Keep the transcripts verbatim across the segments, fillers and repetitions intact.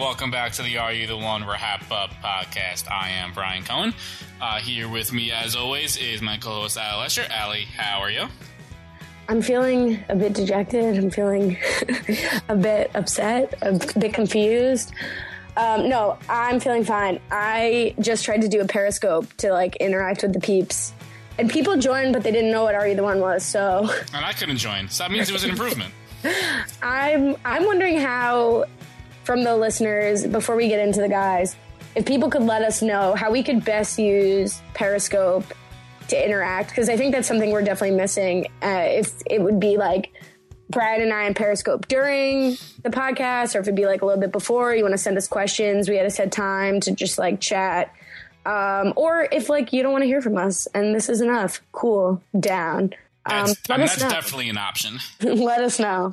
welcome back to the Are You the One Wrap Up podcast. I am Brian Cohen. Uh, here with me, as always, is my co-host, Ali Lesher. Ali, how are you? I'm feeling a bit dejected. I'm feeling a bit upset, a bit confused. Um, no, I'm feeling fine. I just tried to do a Periscope to, like, interact with the peeps. And people joined, but they didn't know what Are You the One was, so... And I couldn't join, so that means it was an improvement. I'm I'm wondering how, from the listeners, before we get into the guys, if people could let us know how we could best use Periscope to interact, because I think that's something we're definitely missing. Uh, if it would be like Brad and I on Periscope during the podcast, or if it'd be like a little bit before, you want to send us questions, we had a set time to just like chat. Um, or if like you don't want to hear from us and this is enough, cool, down. Um, That's, I mean, that's definitely an option. Let us know.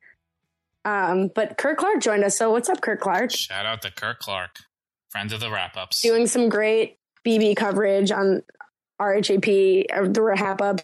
Um, but Kirk Clark joined us. So what's up, Kirk Clark? Shout out to Kirk Clark, friend of the wrap-ups. Doing some great B B coverage on R H A P, the wrap-ups.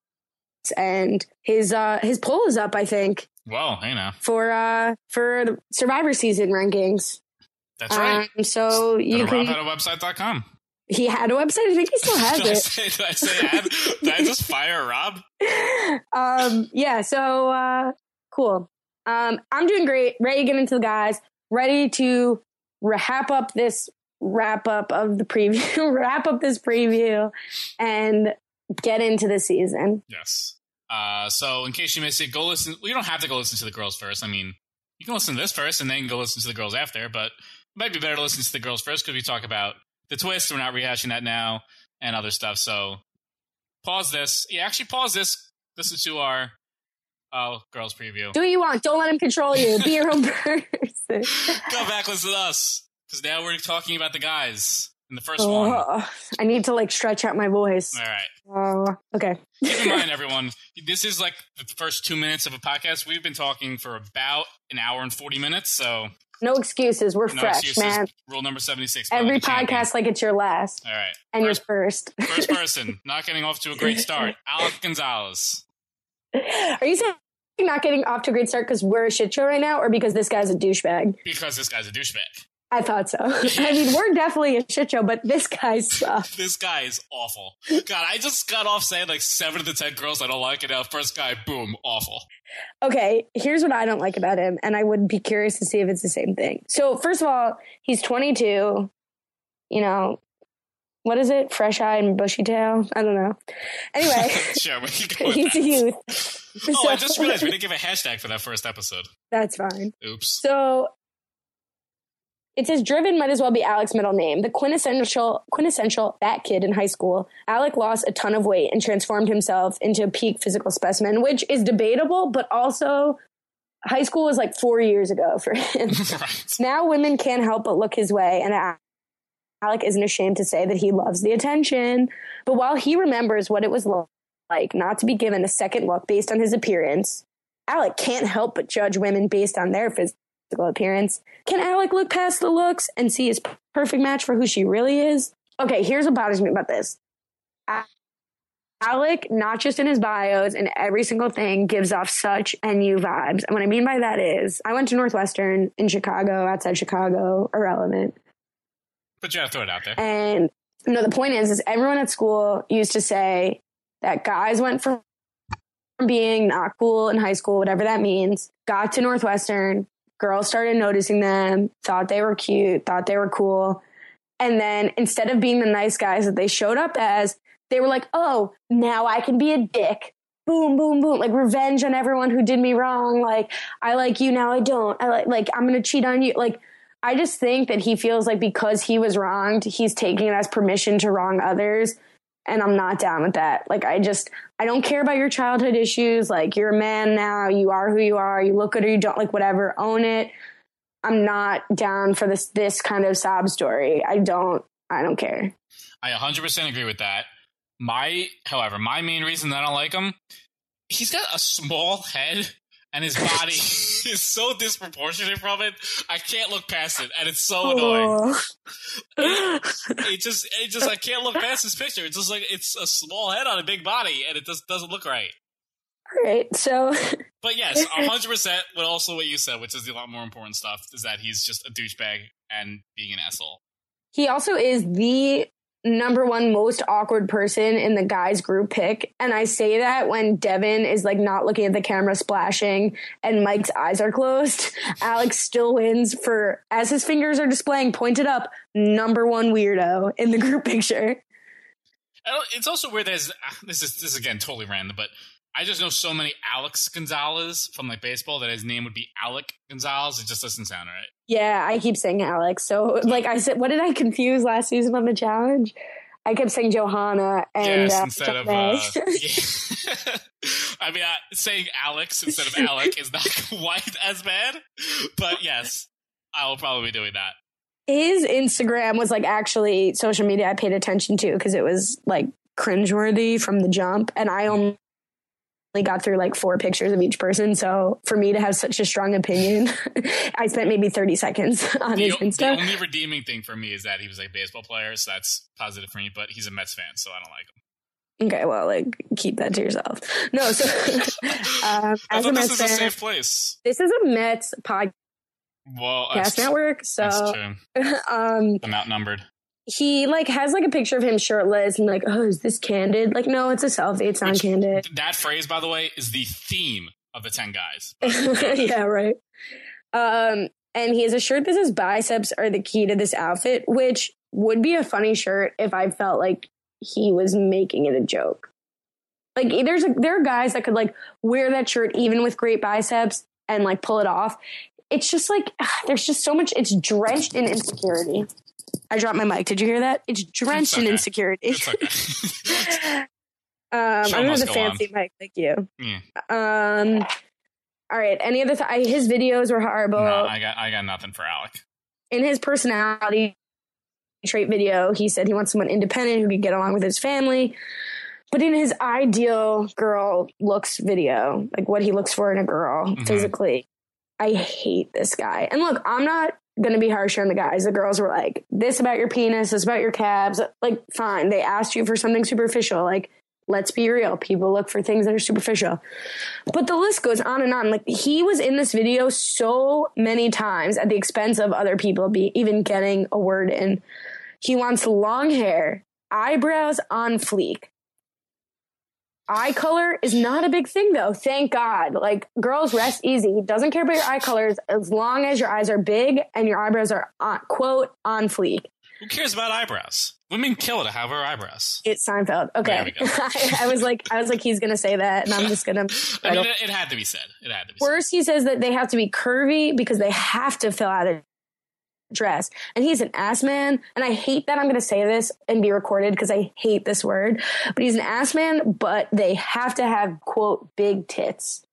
And his uh, his poll is up, I think. Well, hey now. For, uh, for the Survivor season rankings. That's right. Um, so you can... rob had a website dot com. He had a website. I think he still has did it. I say, did I say ad? Did I just fire Rob? Um, yeah, so uh, cool. Um, I'm doing great. Ready to get into the guys. Ready to wrap up this wrap up of the preview. wrap up this preview and get into the season. Yes. Uh, so in case you missed it, go listen. Well, you don't have to go listen to the girls first. I mean, you can listen to this first and then go listen to the girls after. But it might be better to listen to the girls first because we talk about the twist. We're not rehashing that now and other stuff. So pause this. Yeah, actually pause this. Listen to our uh, girls preview. Do what you want. Don't let him control you. Be your own person. Go back, listen to us. Because now we're talking about the guys in the first oh, one. I need to like stretch out my voice. All right. Oh, okay. Keep in mind, everyone, this is like the first two minutes of a podcast. We've been talking for about an hour and forty minutes, so... No excuses. We're no fresh, excuses. Man. Rule number seventy-six. Every podcast like it's your last. All right. And first, your first. First person, not getting off to a great start. Alec Gonzalez. Are you saying not getting off to a great start because we're a shit show right now, or because this guy's a douchebag? Because this guy's a douchebag. I thought so. I mean, we're definitely a shit show, but this guy sucks. This guy is awful. God, I just got off saying like seven of the ten girls I don't like, and now first guy, boom, awful. Okay, here's what I don't like about him, and I would be curious to see if it's the same thing. So, first of all, he's twenty-two. You know, what is it? Fresh eye and bushy tail? I don't know. Anyway, sure, we can go with he's that. a youth. Oh, so, I just realized we didn't give a hashtag for that first episode. That's fine. Oops. So, it says Driven might as well be Alec's middle name. The quintessential quintessential fat kid in high school. Alec lost a ton of weight and transformed himself into a peak physical specimen, which is debatable, but also high school was like four years ago for him. Right. Now women can't help but look his way, and Alec isn't ashamed to say that he loves the attention. But while he remembers what it was like not to be given a second look based on his appearance, Alec can't help but judge women based on their physical appearance. Can Alec look past the looks and see his perfect match for who she really is? Okay, here's what bothers me about this. Alec, not just in his bios and every single thing, gives off such N U vibes. And what I mean by that is, I went to Northwestern in Chicago, outside Chicago, irrelevant. But you have to throw it out there. And no, the point is, is everyone at school used to say that guys went from being not cool in high school, whatever that means, got to Northwestern, girls started noticing them, thought they were cute, thought they were cool. And then instead of being the nice guys that they showed up as, they were like, oh, now I can be a dick. Boom, boom, boom. Like revenge on everyone who did me wrong. Like, I like you, now I don't. I like, like I'm going to cheat on you. Like, I just think that he feels like because he was wronged, he's taking it as permission to wrong others. And I'm not down with that. Like, I just, I don't care about your childhood issues. Like, you're a man now. You are who you are. You look good or you don't, like, whatever. Own it. I'm not down for this, this kind of sob story. I don't, I don't care. I one hundred percent agree with that. My, however, my main reason that I don't like him, he's got a small head and his body is so disproportionate from it. I can't look past it, and it's so annoying. It, it just, it just, I can't look past this picture. It's just like it's a small head on a big body, and it just doesn't look right. right. So, but yes, a hundred percent. But also what you said, which is the lot more important stuff, is that he's just a douchebag and being an asshole. He also is the number one most awkward person in the guys group pick. And I say that when Devin is like not looking at the camera splashing and Mike's eyes are closed, Alex still wins for, as his fingers are displaying pointed up, number one weirdo in the group picture. It's also weird that this is, this is again totally random, but I just know so many Alex Gonzalez from like baseball that his name would be Alec Gonzalez. It just doesn't sound right. Yeah, I keep saying Alex. So like I said, what did I confuse last season on the challenge? I kept saying Johanna and yes, uh, instead of uh, yeah. I mean, uh, saying Alex instead of Alec is not quite as bad, but yes, I will probably be doing that. His Instagram was like actually social media I paid attention to because it was like cringeworthy from the jump, and I only got through like four pictures of each person. So for me to have such a strong opinion, I spent maybe thirty seconds on the, his Insta. The only redeeming thing for me is that he was a baseball player, so that's positive for me, but he's a Mets fan, so I don't like him. Okay, well, like, keep that to yourself. No, so um, I as thought a this Mets is fan, a safe place. This is a Mets podcast well, that's, network, so that's true. um, I'm outnumbered. He like has like a picture of him shirtless and like, oh, is this candid? Like, no, it's a selfie. It's not candid. That phrase, by the way, is the theme of the ten guys. Yeah, right. Um, and he has a shirt that says biceps are the key to this outfit, which would be a funny shirt if I felt like he was making it a joke. Like there's a, there are guys that could like wear that shirt even with great biceps and like pull it off. It's just like, ugh, there's just so much. It's drenched in insecurity. I dropped my mic. Did you hear that? It's drenched okay. in insecurity. It's okay. um, I don't have the fancy on. mic. Thank you. Yeah. Um. All right. Any other? Th- I, his videos were horrible. No, I got. I got nothing for Alec. In his personality trait video, he said he wants someone independent who could get along with his family. But in his ideal girl looks video, like what he looks for in a girl mm-hmm. physically, I hate this guy. And look, I'm not going to be harsher on the guys. The girls were like, this about your penis, this about your calves. Like, fine. They asked you for something superficial. Like, let's be real. People look for things that are superficial. But the list goes on and on. Like, he was in this video so many times at the expense of other people be even getting a word in. He wants long hair, eyebrows on fleek. Eye color is not a big thing, though. Thank God. Like, girls, rest easy. Doesn't care about your eye colors as long as your eyes are big and your eyebrows are, on, quote, on fleek. Who cares about eyebrows? Women kill it to have her eyebrows. It's Seinfeld. Okay. I, I was like, I was like, he's going to say that, and I'm just going to. I mean, it, it had to be said. It had to be Worse, said. He says that they have to be curvy because they have to fill out a dress, and he's an ass man, and I hate that I'm going to say this and be recorded because I hate this word, but he's an ass man, but they have to have, quote, big tits.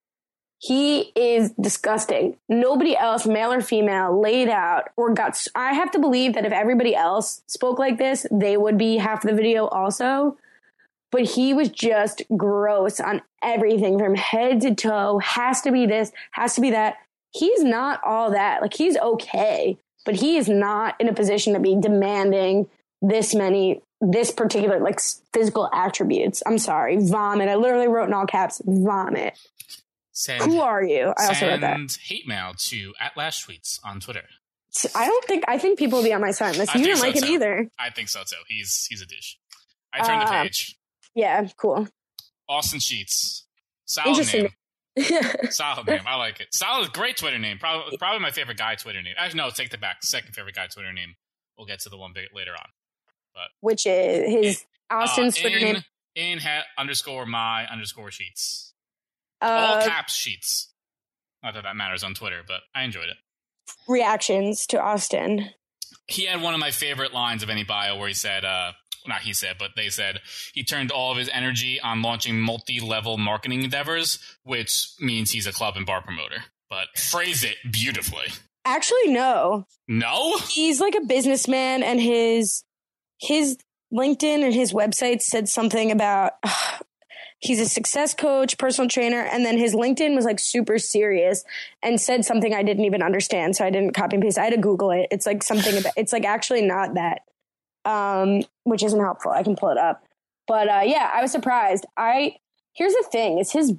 He is disgusting. Nobody else, male or female, laid out or got, I have to believe that if everybody else spoke like this, they would be half the video also, but he was just gross on everything from head to toe, has to be this, has to be that. He's not all that. Like, he's okay. But he is not in a position to be demanding this many, this particular, like, physical attributes. I'm sorry. Vomit. I literally wrote in all caps, vomit. Send, Who are you? I also wrote that. Send hate mail to at Lash Tweets on Twitter. I don't think, I think people will be on my side. Unless you didn't so like him too. either. I think so, too. He's he's a douche. I turned uh, the page. Yeah, cool. Austin Sheets. Solid name. Solid name. I like it. Solid, great Twitter name. Probably probably my favorite guy Twitter name. Actually, no, take that back. Second favorite guy Twitter name. We'll get to the one bit later on. But which is his it, Austin's uh, Twitter in, name. In hat underscore my underscore sheets. Uh, All caps sheets. Not that that matters on Twitter, but I enjoyed it. Reactions to Austin. He had one of my favorite lines of any bio where he said, uh, not he said, but they said he turned all of his energy on launching multi-level marketing endeavors, which means he's a club and bar promoter. But phrase it beautifully. Actually, no. No? He's like a businessman, and his his LinkedIn and his website said something about uh, he's a success coach, personal trainer, and then his LinkedIn was like super serious and said something I didn't even understand, so I didn't copy and paste. I had to Google it. It's like something about, it's like actually not that. Um, which isn't helpful. I can pull it up. But uh, yeah, I was surprised. I here's the thing: is his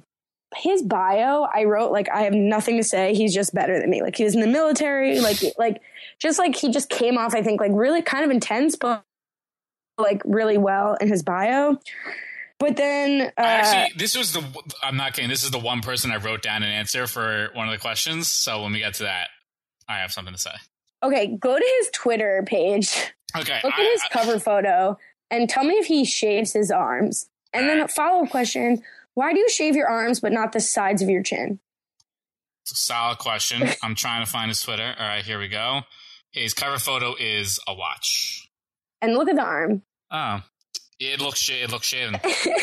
his bio, I wrote, like, I have nothing to say. He's just better than me. Like, he was in the military. Like, like just like he just came off, I think, like really kind of intense, but like really well in his bio. But then uh, actually, this was the, I'm not kidding. This is the one person I wrote down an answer for one of the questions. So when we get to that, I have something to say. Okay, go to his Twitter page. Okay. Look I, at his I, cover photo and tell me if he shaves his arms. And then a follow-up question, why do you shave your arms but not the sides of your chin? It's a solid question. I'm trying to find his Twitter. All right, here we go. His cover photo is a watch. And look at the arm. Oh, it looks sh- it looks shaven.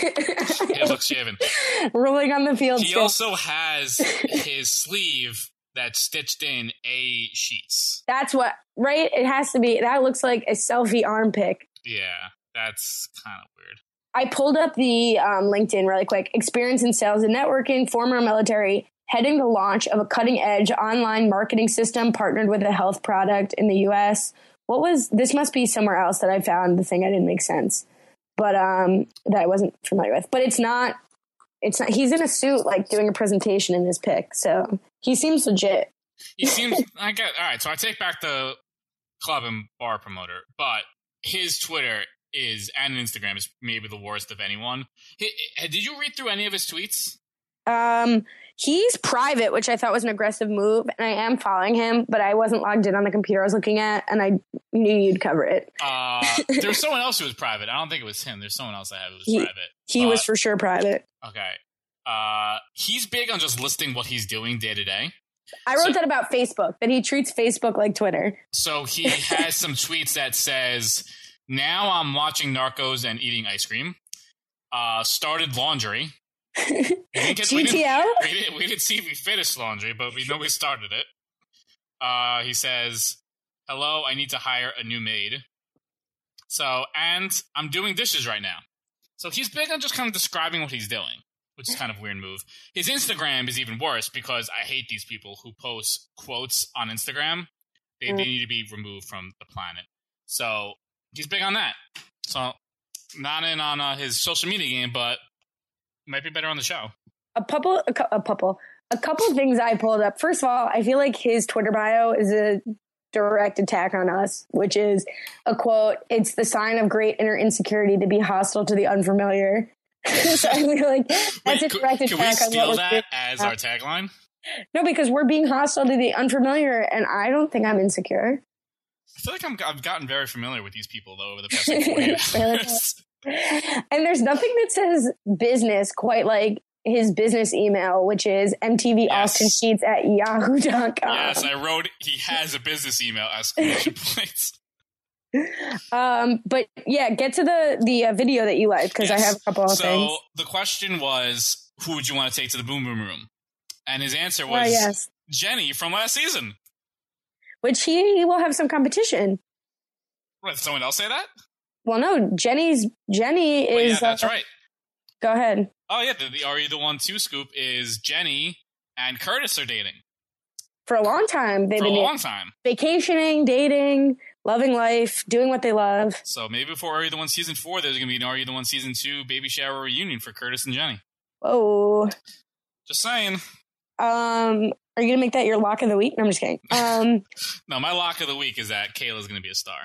It looks shaven. Rolling on the field. He still. also has his sleeve that's stitched in A sheets. That's what, right? It has to be. That looks like a selfie arm pic. Yeah, that's kind of weird. I pulled up the um, LinkedIn really quick. Experience in sales and networking, former military, heading the launch of a cutting-edge online marketing system partnered with a health product in the U S. What was, this must be somewhere else that I found the thing I didn't make sense, but um, that I wasn't familiar with. But it's not, it's not, he's in a suit, like doing a presentation in his pic. So he seems legit. He seems, I get, all right, so I take back the club and bar promoter, but his Twitter is and Instagram is maybe the worst of anyone. He, did you read through any of his tweets? Um, he's private, which I thought was an aggressive move, and I am following him, but I wasn't logged in on the computer I was looking at, and I knew you'd cover it. Uh, there was someone else who was private. I don't think it was him. There's someone else I have who was he, private. He but, was for sure private. Okay. Uh, he's big on just listing what he's doing day to day. I wrote so, that about Facebook, that he treats Facebook like Twitter. So he has some tweets that says, now I'm watching Narcos and eating ice cream. Uh, started laundry. We didn't get, G T L? We didn't, we, didn't, we didn't see if we finished laundry, but we know we started it. Uh, he says, hello, I need to hire a new maid. So, and I'm doing dishes right now. So he's big on just kind of describing what he's doing, which is kind of a weird move. His Instagram is even worse because I hate these people who post quotes on Instagram. They, mm. they need to be removed from the planet. So he's big on that. So not in on uh, his social media game, but might be better on the show. A couple, a, a couple, a couple things I pulled up. First of all, I feel like his Twitter bio is a direct attack on us, which is a quote, it's the sign of great inner insecurity to be hostile to the unfamiliar. So I feel like that's Wait, a direct can, attack can we on steal what that as our tagline? No, because we're being hostile to the unfamiliar, and I don't think I'm insecure. I feel like I'm, I've gotten very familiar with these people, though, over the past like, four years. And there's nothing that says business quite like his business email, which is M T V yes. Austin Sheets at yahoo dot com. Yes, I wrote he has a business email, exclamation points. Um, but yeah, get to the the uh, video that you liked, because yes. I have a couple of so, things. So the question was, who would you want to take to the Boom Boom Room? And his answer was oh, yes. Jenny from last season. Which he, he will have some competition. What, did someone else say that? Well, no, Jenny's Jenny well, is. Yeah, that's uh, right. Go ahead. Oh yeah, the, the Are You the One Two scoop is Jenny and Curtis are dating for a long time. They've for been a long time, vacationing, dating, loving life, doing what they love. So maybe before Are You the One season four, there's going to be an Are You the One season two baby shower reunion for Curtis and Jenny. Oh, just saying. Um, are you going to make that your lock of the week? No, I'm just kidding. Um, no, my lock of the week is that Kayla's going to be a star.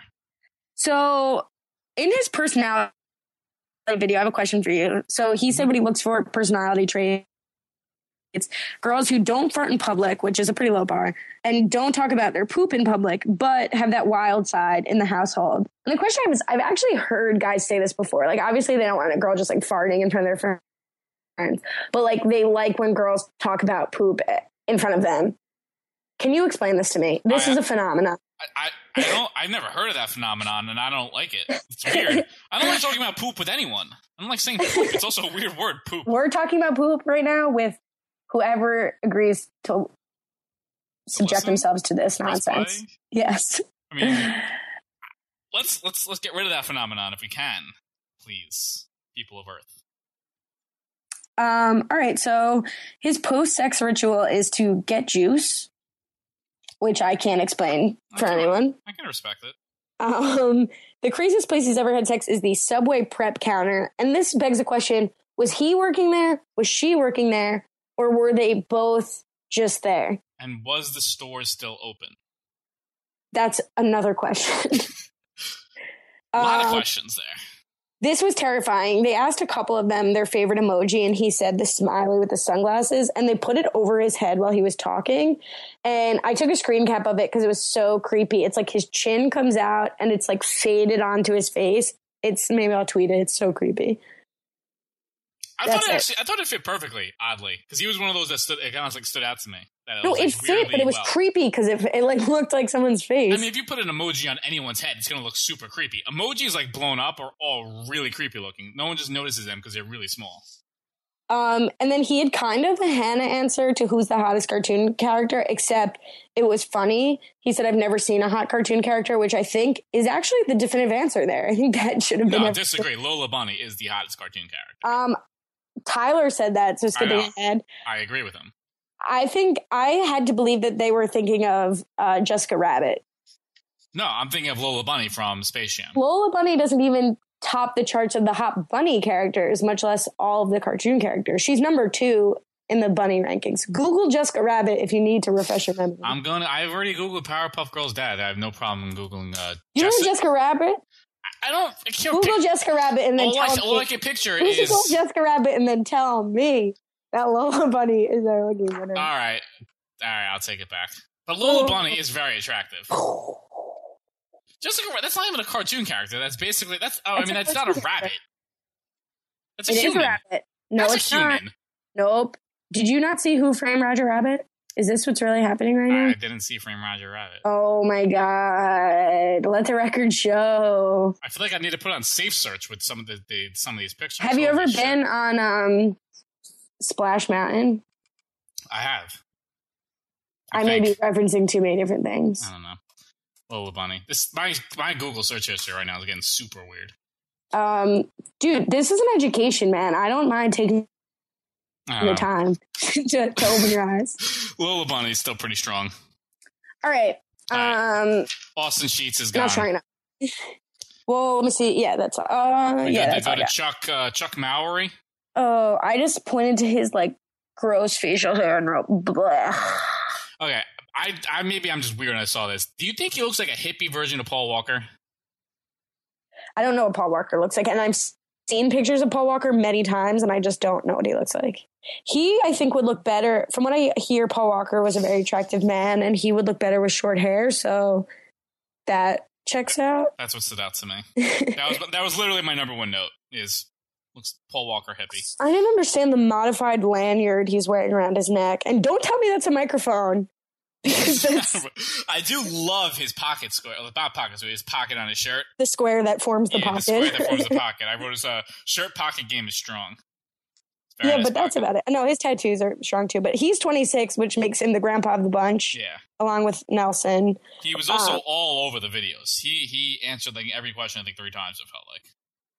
So in his personality video, I have a question for you. So he said what he looks for personality traits. It's girls who don't flirt in public, which is a pretty low bar, and don't talk about their poop in public, but have that wild side in the household. And the question I have is, I've actually heard guys say this before. Like, obviously they don't want a girl just like farting in front of their friends, but like they like when girls talk about poop in front of them. Can you explain this to me? This I, is a phenomenon. I, I, I don't, I've never heard of that phenomenon, and I don't like it. It's weird. I don't like talking about poop with anyone. I don't like saying poop. It's also a weird word, poop. We're talking about poop right now with whoever agrees to subject Listen, themselves to this nonsense. Play. Yes. I mean, let's let's let's get rid of that phenomenon if we can, please, people of Earth. Um. All right. So his post-sex ritual is to get juice, which I can't explain for I can, anyone. I can respect it. Um. The craziest place he's ever had sex is the Subway prep counter, and this begs the question: was he working there? Was she working there? or were they both just there? And was the store still open? That's another question. A lot uh, of questions there. This was terrifying. They asked a couple of them their favorite emoji, and he said the smiley with the sunglasses, and they put it over his head while he was talking. And I took a screen cap of it because it was so creepy. It's like his chin comes out and it's like faded onto his face. It's maybe I'll tweet it. It's so creepy. I That's thought it, it. actually, I thought it fit perfectly, oddly, because he was one of those that stood, it kind of like stood out to me. That it No, was, it like, fit, but it was well. creepy because it, it like looked like someone's face. I mean, if you put an emoji on anyone's head, it's going to look super creepy. Emojis like blown up are all really creepy looking. No one just notices them because they're really small. Um, and then he had kind of a Hannah answer to who's the hottest cartoon character, except it was funny. He said, I've never seen a hot cartoon character, which I think is actually the definitive answer there. I think that should have been. No, I every- disagree. Lola Bunny is the hottest cartoon character. Um, Tyler said that, so skipping I ahead. I agree with him. I think I had to believe that they were thinking of uh, Jessica Rabbit. No, I'm thinking of Lola Bunny from Space Jam. Lola Bunny doesn't even top the charts of the hot bunny characters, much less all of the cartoon characters. She's number two in the bunny rankings. Google Jessica Rabbit if you need to refresh your memory. I'm going to, I've already Googled Powerpuff Girls dad. I have no problem Googling uh, You know Jessica. Jessica Rabbit? I don't, I can't Google pic- Jessica Rabbit and then all, I, tell all me. I can picture Google is... Jessica Rabbit and then tell me that Lola Bunny is our lucky winner. All right. All right, I'll take it back. But Lola Bunny is very attractive. Jessica, that's not even a cartoon character. That's basically, that's, oh, That's I mean, a that's not a cartoon rabbit. That's a It is human. a rabbit. No, that's it's a not. human. Nope. Did you not see Who Framed Roger Rabbit? Is this what's really happening right now? I didn't see Frame Roger Rabbit. Oh my God. Let the record show. I feel like I need to put on safe search with some of the, the some of these pictures. Have you Holy ever shit. been on um, Splash Mountain? I have. I, may think. be referencing too many different things. I don't know. Lola Bunny. This my my Google search history right now is getting super weird. Um, dude, this is an education, man. I don't mind taking I don't the know. time to, to open your eyes. Lola Bunny is still pretty strong. All right. All Um, Austin Sheets is I'm gone. not trying to. Well, let me see. Yeah, that's all. Uh, We yeah, got that's to all. go to Chuck uh, Chuck Mowry. Oh, I just pointed to his like gross facial hair and wrote bleh. Okay, I, I maybe I'm just weird when I saw this. Do you think he looks like a hippie version of Paul Walker? I don't know what Paul Walker looks like, and I've seen pictures of Paul Walker many times, and I just don't know what he looks like. He, I think, would look better. From what I hear, Paul Walker was a very attractive man, and he would look better with short hair, so that checks out. That's what stood out to me. That was that was literally my number one note. Is looks Paul Walker hippie. I didn't understand the modified lanyard he's wearing around his neck, and don't tell me that's a microphone. Because that's I do love his pocket square, or not pocket square, his pocket on his shirt. the square that forms the yeah, pocket. the square that forms the pocket. I wrote his uh, shirt pocket game is strong. It's very Yeah, nice but that's pocket. about it. No, his tattoos are strong too. But he's twenty-six, which makes him the grandpa of the bunch, Yeah, along with Nelson. he was also Uh, all over the videos. He he answered like every question I think three times. It felt like.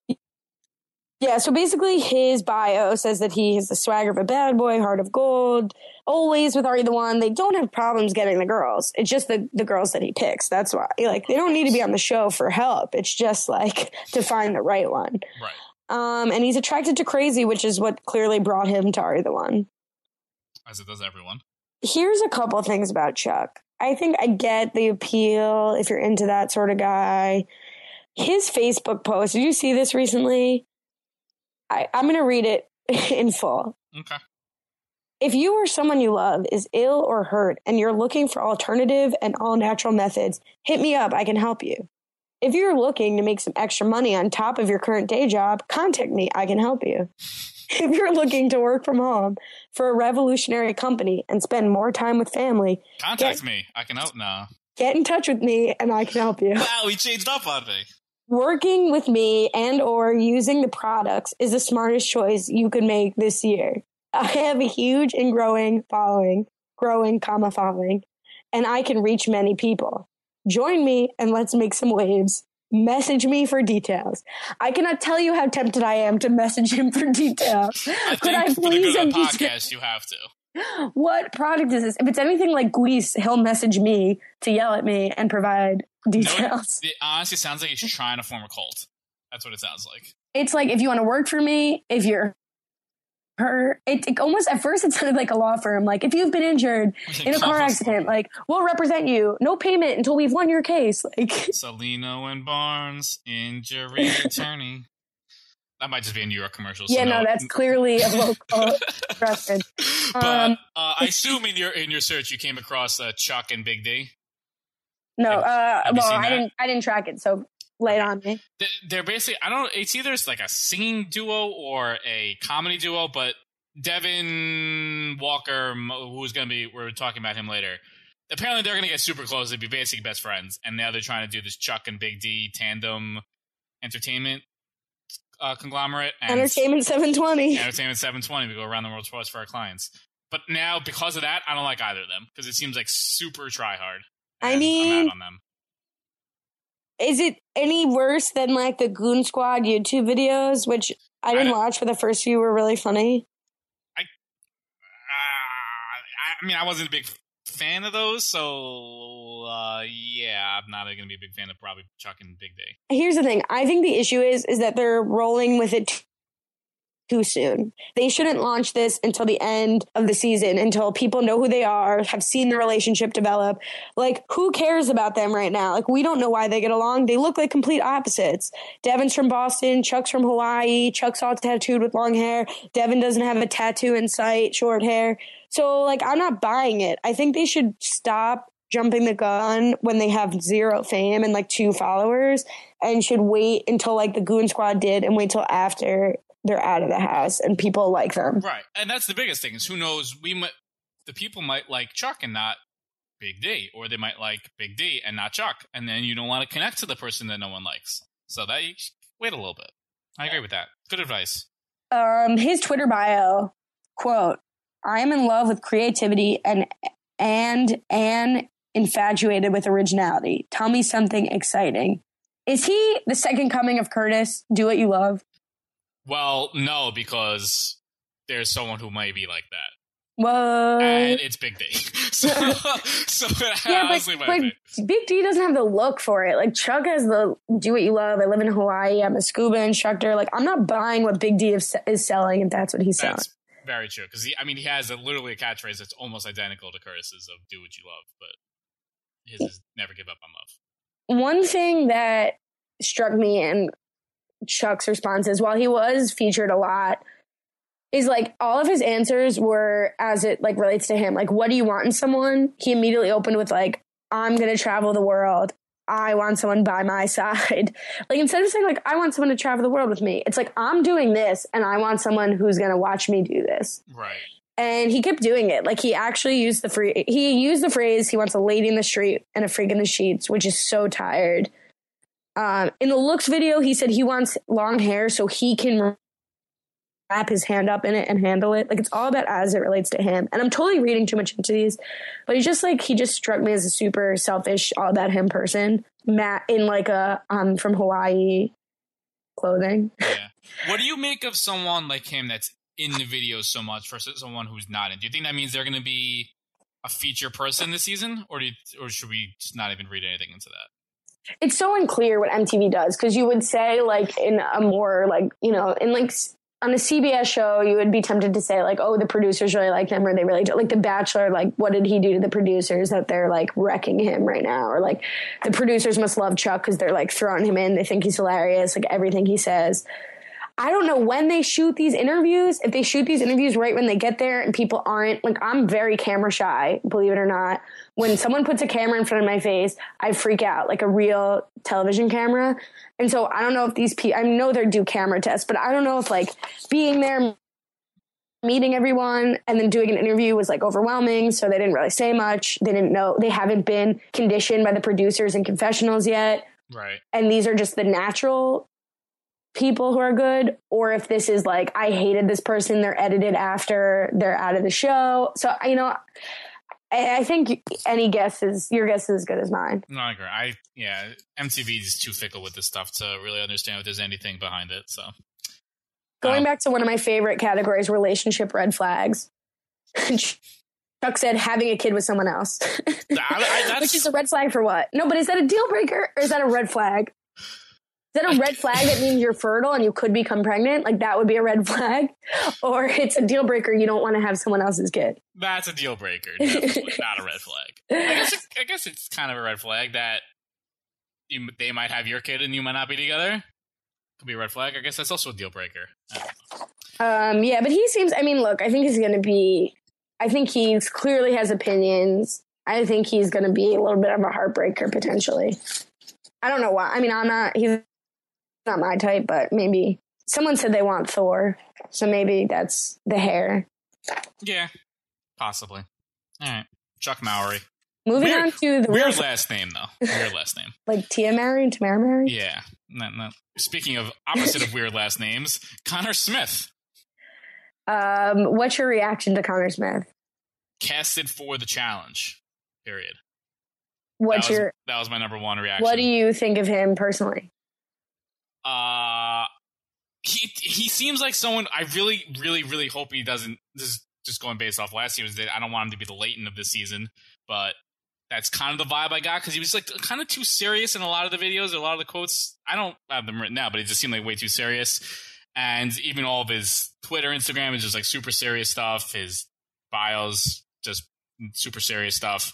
Yeah, so basically his bio says that he has the swagger of a bad boy, heart of gold, always with Are You the One. They don't have problems getting the girls. It's just the, the girls that he picks. That's why. Like, they don't need to be on the show for help. It's just, like, to find the right one. Right. Um, and he's attracted to crazy, which is what clearly brought him to Are You the One. As it does everyone. Here's a couple of things about Chuck. I think I get the appeal if you're into that sort of guy. His Facebook post, did you see this recently? I, I'm going to read it in full. Okay. If you or someone you love is ill or hurt and you're looking for alternative and all natural methods, hit me up. I can help you. If you're looking to make some extra money on top of your current day job, contact me. I can help you. If you're looking to work from home for a revolutionary company and spend more time with family, Contact get, me. I can help now. get in touch with me and I can help you. Wow, he changed up on me. Working with me and or using the products is the smartest choice you could make this year. I have a huge and growing following, growing comma following, and I can reach many people. Join me and let's make some waves. Message me for details. I cannot tell you how tempted I am to message him for details. I Could I think for the please good of have the details? podcast, you have to. What product is this? If it's anything like Gleese, he'll message me to yell at me and provide details. No, it, it honestly sounds like he's trying to form a cult. That's what it sounds like. It's like, if you want to work for me, if you're her, it, it almost, at first it sounded like a law firm. Like, if you've been injured in a car accident, like, we'll represent you. No payment until we've won your case. Like, Salino and Barnes, injury attorney. That might just be a New York commercial. So yeah, no, no, that's clearly a local reference. But um, uh, I assume in your in your search you came across uh, Chuck and Big D. No, have, uh, have well, I didn't. I didn't track it, so lay it on me. They're basically, I don't know, it's either like a singing duo or a comedy duo, but Devin Walker, who's going to be, we're talking about him later, apparently they're going to get super close. They'd be basically best friends. And now they're trying to do this Chuck and Big D tandem entertainment uh, conglomerate. And Entertainment seven twenty. Entertainment seven twenty. We go around the world for us for our clients. But now, because of that, I don't like either of them because it seems like super try hard. I mean, I'm out on them. Is it any worse than like the Goon Squad YouTube videos, which I didn't I watch, but the first few were really funny? I, uh, I mean, I wasn't a big fan of those, so uh, yeah, I'm not going to be a big fan of probably Chuck and Big D. Here's the thing: I think the issue is is that they're rolling with it too soon. They shouldn't launch this until the end of the season, until people know who they are, have seen the relationship develop. Like, who cares about them right now? Like, we don't know why they get along. They look like complete opposites. Devin's from Boston, Chuck's from Hawaii, Chuck's all tattooed with long hair. Devin doesn't have a tattoo in sight, short hair. So, like, I'm not buying it. I think they should stop jumping the gun when they have zero fame and like two followers, and should wait until like the Goon Squad did and wait till after they're out of the house and people like them. Right. And that's the biggest thing is who knows, we might, the people might like Chuck and not Big D, or they might like Big D and not Chuck. And then you don't want to connect to the person that no one likes. So that, you wait a little bit. I agree with that. Good advice. Um, his Twitter bio, quote, "I am in love with creativity and, and, and infatuated with originality. Tell me something exciting." Is he the second coming of Curtis? Do what you love. Well, no, because there's someone who might be like that. What? And it's Big D. so, so yeah, but, but Big D doesn't have the look for it. Like, Chuck has the do what you love. I live in Hawaii. I'm a scuba instructor. Like, I'm not buying what Big D is, is selling if that's what he's selling. That's very true. Because, I mean, he has a, literally a catchphrase that's almost identical to Curtis's of do what you love. But his is never give up on love. One thing that struck me and Chuck's responses, while he was featured a lot, is like all of his answers were as it like relates to him. Like, what do you want in someone? He immediately opened with like, I'm going to travel the world. I want someone by my side. Like, instead of saying like, I want someone to travel the world with me, it's like, I'm doing this and I want someone who's going to watch me do this. Right. And he kept doing it. Like, he actually used the free, he used the phrase, he wants a lady in the street and a freak in the sheets, which is so tired. Um, in the looks video, he said he wants long hair so he can wrap his hand up in it and handle it. Like, it's all about as it relates to him. And I'm totally reading too much into these, but he's just like, he just struck me as a super selfish, all about him person. Matt in like a, um, from Hawaii clothing. Yeah. What do you make of someone like him that's in the video so much versus someone who's not in? Do you think that means they're going to be a feature person this season, or do you, or should we just not even read anything into that? It's so unclear what M T V does, because you would say like in a more like, you know, in like on a C B S show, you would be tempted to say like, oh, the producers really like him, or they really do. Like The Bachelor, like what did he do to the producers that they're like wrecking him right now? Or like the producers must love Chuck because they're like throwing him in. They think he's hilarious, like everything he says. I don't know when they shoot these interviews, if they shoot these interviews right when they get there and people aren't, like, I'm very camera shy, believe it or not. When someone puts a camera in front of my face, I freak out, like a real television camera. And so I don't know if these people, I know they do camera tests, but I don't know if like being there, meeting everyone and then doing an interview was like overwhelming. So they didn't really say much. They didn't know, they haven't been conditioned by the producers and confessionals yet. Right. And these are just the natural people who are good, or if this is like, I hated this person, they're edited after they're out of the show. So, you know, I, I think any guess is, your guess is as good as mine. No, I agree. I, yeah, M T V is too fickle with this stuff to really understand if there's anything behind it. So going um, back to one of my favorite categories, relationship red flags. Chuck said having a kid with someone else, I, I, that's, which is a red flag for what? No, but is that a deal breaker or is that a red flag? that a red flag that means you're fertile and you could become pregnant? Like that would be a red flag, or it's a deal breaker. You don't want to have someone else's kid. That's a deal breaker. Definitely not a red flag. I guess, it, I guess it's kind of a red flag that you, they might have your kid and you might not be together. Could be a red flag. I guess that's also a deal breaker. Um, yeah, but he seems, I mean, look, I think he's going to be, I think he clearly has opinions. I think he's going to be a little bit of a heartbreaker potentially. I don't know why. I mean, I'm not, he's not my type, but maybe someone said they want Thor. So maybe that's the hair. Yeah, possibly. All right. Chuck Mowry. Moving weird, on to the weird real last name, though. Weird last name. Like Tia Mowry and Tamara Mowry? Yeah. No, no. Speaking of opposite of weird last names, Connor Smith. Um, what's your reaction to Connor Smith? Casted for the challenge. Period. What's that was, your? That was my number one reaction. What do you think of him personally? Uh, he he seems like someone I really, really, really hope he doesn't. This is just going based off last year. Was that I don't want him to be the Leighton of this season, but that's kind of the vibe I got because he was like kind of too serious in a lot of the videos, a lot of the quotes. I don't have them written down, but it just seemed like way too serious. And even all of his Twitter, Instagram is just like super serious stuff. His bios, just super serious stuff.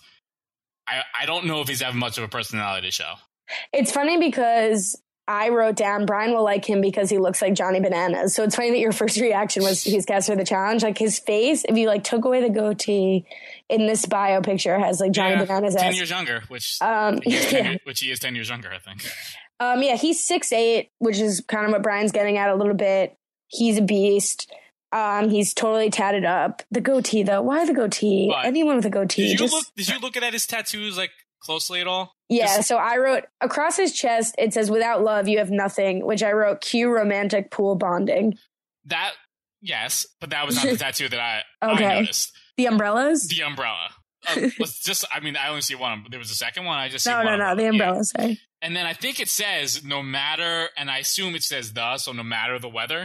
I, I don't know if he's having much of a personality to show. It's funny because I wrote down Brian will like him because he looks like Johnny Bananas. So it's funny that your first reaction was he's cast for the challenge. Like his face, if you like took away the goatee in this bio picture, has like Johnny yeah, Bananas. ten ass. years younger, which um, he is ten, yeah. which he is ten years younger, I think. Um, yeah, he's six eight, which is kind of what Brian's getting at a little bit. He's a beast. Um, he's totally tatted up. The goatee, though. Why the goatee? But Anyone with a goatee. Did you just... look? Did you look at his tattoos like closely at all? Yeah. Just... So I wrote across his chest. It says, "Without love, you have nothing." Which I wrote, "Cue romantic pool bonding." That yes, but that was not the tattoo that I, okay. I noticed. The umbrellas. The umbrella. Uh, let's just. I mean, I only see one. There was a second one. I just see no, one no, no. umbrella. The umbrellas. Yeah. Sorry. And then I think it says no matter, and I assume it says the, so no matter the weather.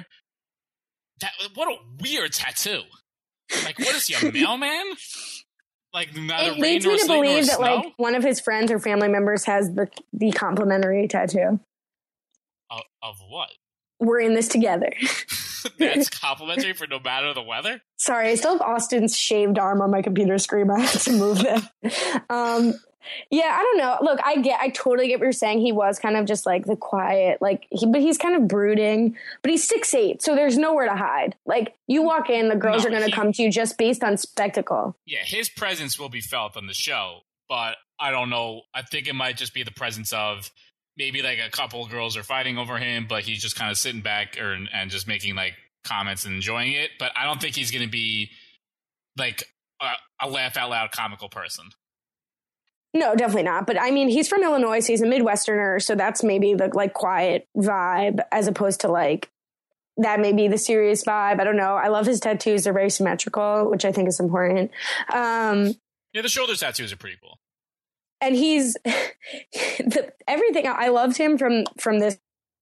That what a weird tattoo. Like, what is he, a mailman? Like, neither It rain leads nor me to sleet nor believe that snow? like one of his friends or family members has the the complimentary tattoo. Of, of what? We're in this together. That's complimentary for no matter the weather? Sorry, I still have Austin's shaved arm on my computer screen. I have to move that. Um, yeah, I don't know. Look, I get, I totally get what you're saying. He was kind of just like the quiet, like, he, but he's kind of brooding. But he's six eight, so there's nowhere to hide. Like, you walk in, the girls No, are going to he- come to you just based on spectacle. Yeah, his presence will be felt on the show, but I don't know. I think it might just be the presence of maybe like a couple of girls are fighting over him, but he's just kind of sitting back or, and just making like comments and enjoying it. But I don't think he's going to be like a, a laugh out loud comical person. No, definitely not. But I mean, he's from Illinois, so he's a Midwesterner, so that's maybe the like quiet vibe as opposed to like that may be the serious vibe. I don't know. I love his tattoos. They're very symmetrical, which I think is important. Um, Yeah, the shoulder tattoos are pretty cool. and he's the, everything. I loved him from from this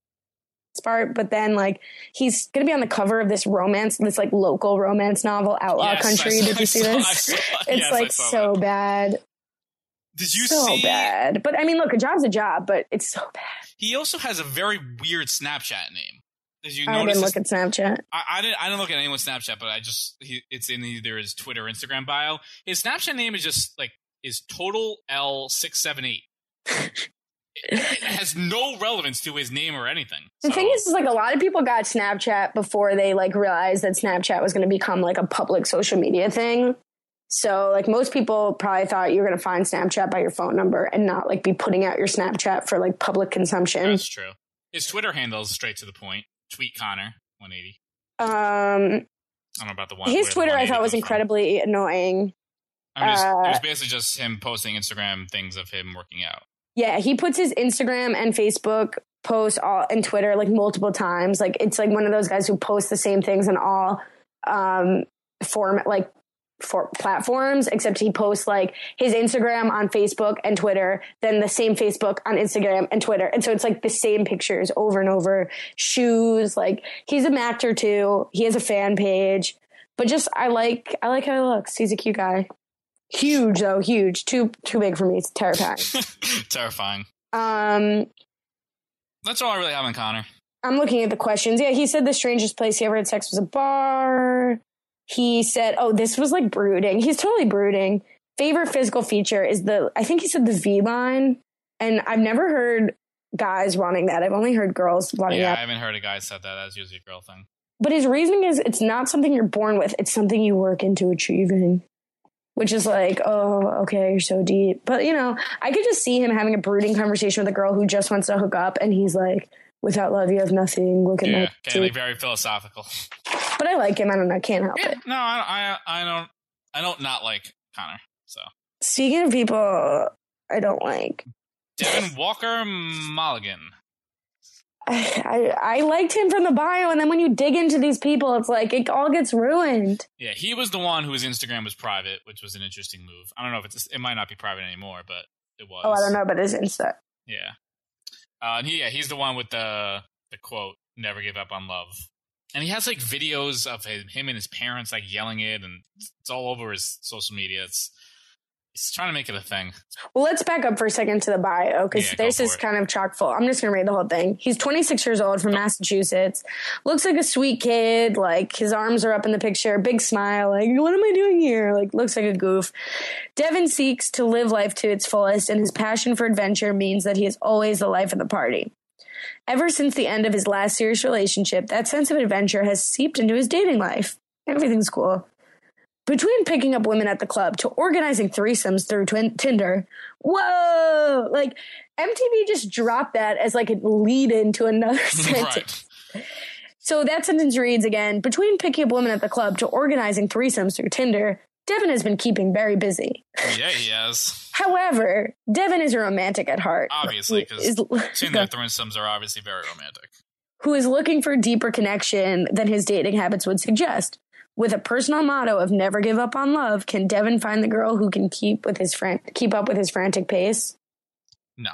part, but then like he's gonna be on the cover of this romance, this like local romance novel, Outlaw Yes, Country. I saw- Did you see I saw- this? I saw- It's yes, I like saw so that. bad. Did you so see? bad. But I mean, look, a job's a job, but it's so bad. He also has a very weird Snapchat name. Did you I notice? didn't this? look at Snapchat. I, I didn't. I didn't look at anyone's Snapchat, but I just he, it's in either his Twitter, or Instagram bio. His Snapchat name is just like is total L six seven eight. It, it has no relevance to his name or anything. The So, thing is, is, like a lot of people got Snapchat before they like realized that Snapchat was going to become like a public social media thing. So like most people probably thought you were going to find Snapchat by your phone number and not like be putting out your Snapchat for like public consumption. that's true. His Twitter handle is straight to the point. Tweet Connor one eighty. Um, I don't know about the one. his where the Twitter I one eighty thought was comes from. incredibly annoying. I mean, it, was, it was uh, basically just him posting Instagram things of him working out. Yeah, he puts his Instagram and Facebook posts all and Twitter like multiple times. Like it's like one of those guys who posts the same things in all um format like for platforms, except he posts like his Instagram on Facebook and Twitter, then the same Facebook on Instagram and Twitter. And so it's like the same pictures over and over, shoes, like he's an actor too. He has a fan page, but just, I like, I like how he looks. He's a cute guy. Huge though, huge, too, too big for me. It's terrifying. Terrifying. Um, That's all I really have on Connor. I'm looking at the questions. Yeah, he said the strangest place he ever had sex was a bar. He said, oh, this was like brooding. He's totally brooding. Favorite physical feature is the, I think he said the V line. And I've never heard guys wanting that. I've only heard girls wanting yeah, that. I haven't heard a guy said that. That's usually a girl thing. But his reasoning is it's not something you're born with. It's something you work into achieving. Which is like, oh, okay, you're so deep. But, you know, I could just see him having a brooding conversation with a girl who just wants to hook up. And he's like, without love, you have nothing. Look at yeah, my okay, like very philosophical. But I like him. I don't know. Can't help yeah, it. No, I, I, I don't. I don't not like Connor. So speaking of people I don't like, Devin Walker Mulligan. I, I I liked him from the bio, and then when you dig into these people, it's like it all gets ruined. Yeah, he was the one whose Instagram was private, which was an interesting move. I don't know if it's it might not be private anymore, but it was. Oh, I don't know, but his Insta. Yeah, uh, and he, yeah, he's the one with the the quote, "Never give up on love." And he has like videos of him, him and his parents like yelling it, and it's all over his social media. It's he's trying to make it a thing. Well, let's back up for a second to the bio, because Yeah, this is it. kind of chock full. I'm just going to read the whole thing. He's twenty-six years old from Oh. Massachusetts. Looks like a sweet kid. Like his arms are up in the picture. Big smile. Like, what am I doing here? Like, looks like a goof. Devin seeks to live life to its fullest, and his passion for adventure means that he is always the life of the party. Ever since the end of his last serious relationship, that sense of adventure has seeped into his dating life. Everything's cool. Between picking up women at the club to organizing threesomes through twin- Tinder, whoa! Like, M T V just dropped that as like a lead into another sentence. Right. So that sentence reads again, between picking up women at the club to organizing threesomes through Tinder, Devin has been keeping very busy. Yeah, he has. However, Devin is a romantic at heart. Obviously, because Is- Tinder threesomes are obviously very romantic. who is looking for a deeper connection than his dating habits would suggest. With a personal motto of never give up on love, can Devin find the girl who can keep with his fran- keep up with his frantic pace? No.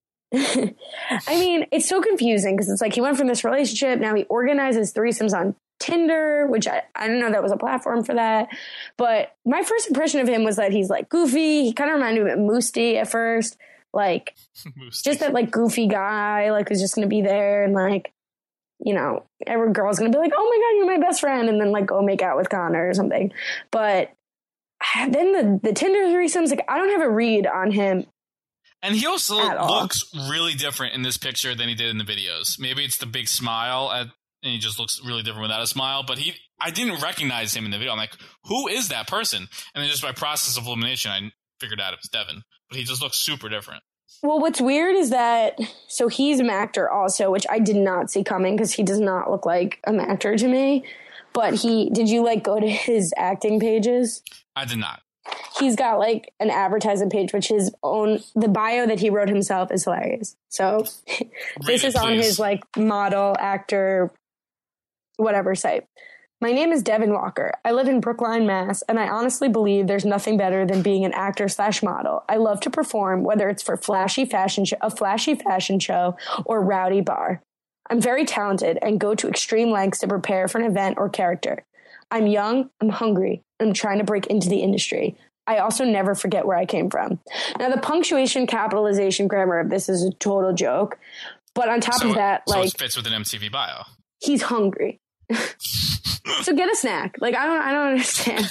I mean, it's so confusing because it's like he went from this relationship, now he organizes threesomes on Tinder, which I, I didn't know that was a platform for that. But my first impression of him was that he's like goofy. He kind of reminded me of Moosty at first. Like, just that like goofy guy, like who's just going to be there and like, you know, every girl's going to be like, oh my God, you're my best friend. And then like go make out with Connor or something. But then the, the Tinder threesomes, like I don't have a read on him. And he also At all. looks really different in this picture than he did in the videos. Maybe it's the big smile, at, and he just looks really different without a smile. But he, I didn't recognize him in the video. I'm like, who is that person? And then just by process of elimination, I figured out it was Devin. But he just looks super different. Well, what's weird is that, so he's an actor also, which I did not see coming because he does not look like an actor to me. But he, did you like go to his acting pages? I did not. He's got like an advertising page, which his own, the bio that he wrote himself is hilarious. So this it, is on please. his like model, actor, whatever site. My name is Devin Walker. I live in Brookline, Mass, and I honestly believe there's nothing better than being an actor slash model. I love to perform, whether it's for flashy fashion sh- a flashy fashion show or rowdy bar. I'm very talented and go to extreme lengths to prepare for an event or character. I'm young, I'm hungry, and I'm trying to break into the industry. I also never forget where I came from. Now, the punctuation, capitalization, grammar of this is a total joke. But on top So, of that, so like, it fits with an M T V bio. he's hungry. So get a snack. Like, I don't, I don't understand.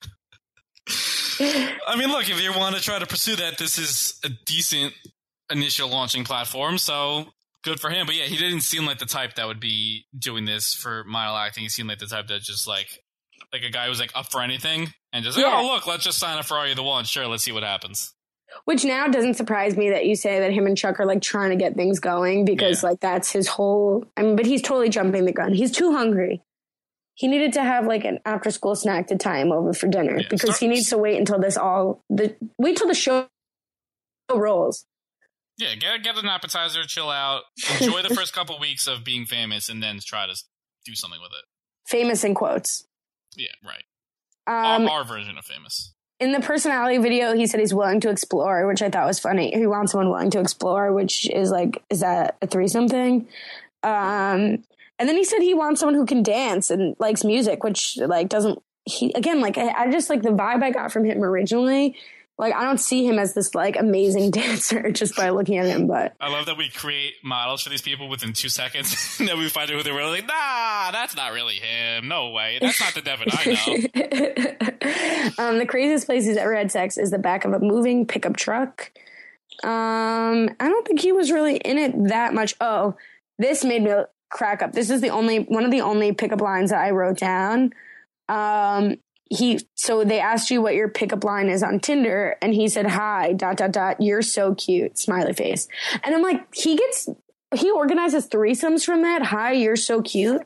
I mean, look, if you want to try to pursue that, this is a decent initial launching platform, so good for him. But yeah, he didn't seem like the type that would be doing this for model acting. He seemed like the type that just like, like a guy who's like up for anything and just like, Yeah. oh, look, let's just sign up for Are You the One? Sure, let's see what happens. Which now doesn't surprise me that you say that him and Chuck are like trying to get things going because Yeah. like that's his whole, I mean, but he's totally jumping the gun. He's too hungry. He needed to have like an after school snack to tie him over for dinner Yeah, because start- he needs to wait until this all, the wait till the show rolls. Yeah, get get an appetizer, chill out, enjoy the first couple weeks of being famous, and then try to do something with it. Famous in quotes. Yeah, right. Um, our, our version of famous. In the personality video, he said he's willing to explore, which I thought was funny. He wants someone willing to explore, which is like, is that a threesome thing? Um, and then he said he wants someone who can dance and likes music, which like doesn't, he, again, like I, I just like the vibe I got from him originally Like, I don't see him as this, like, amazing dancer just by looking at him, but... I love that we create models for these people within two seconds, and then we find out who they're really like, nah, that's not really him. No way. That's not the Devin I know. um, the craziest place he's ever had sex is the back of a moving pickup truck. Um, I don't think he was really in it that much. Oh, this made me crack up. This is the only, one of the only pickup lines that I wrote down. Um... He so they asked you what your pickup line is on Tinder, and he said, "Hi, dot dot dot. You're so cute." Smiley face. And I'm like, he gets he organizes threesomes from that. Hi, you're so cute.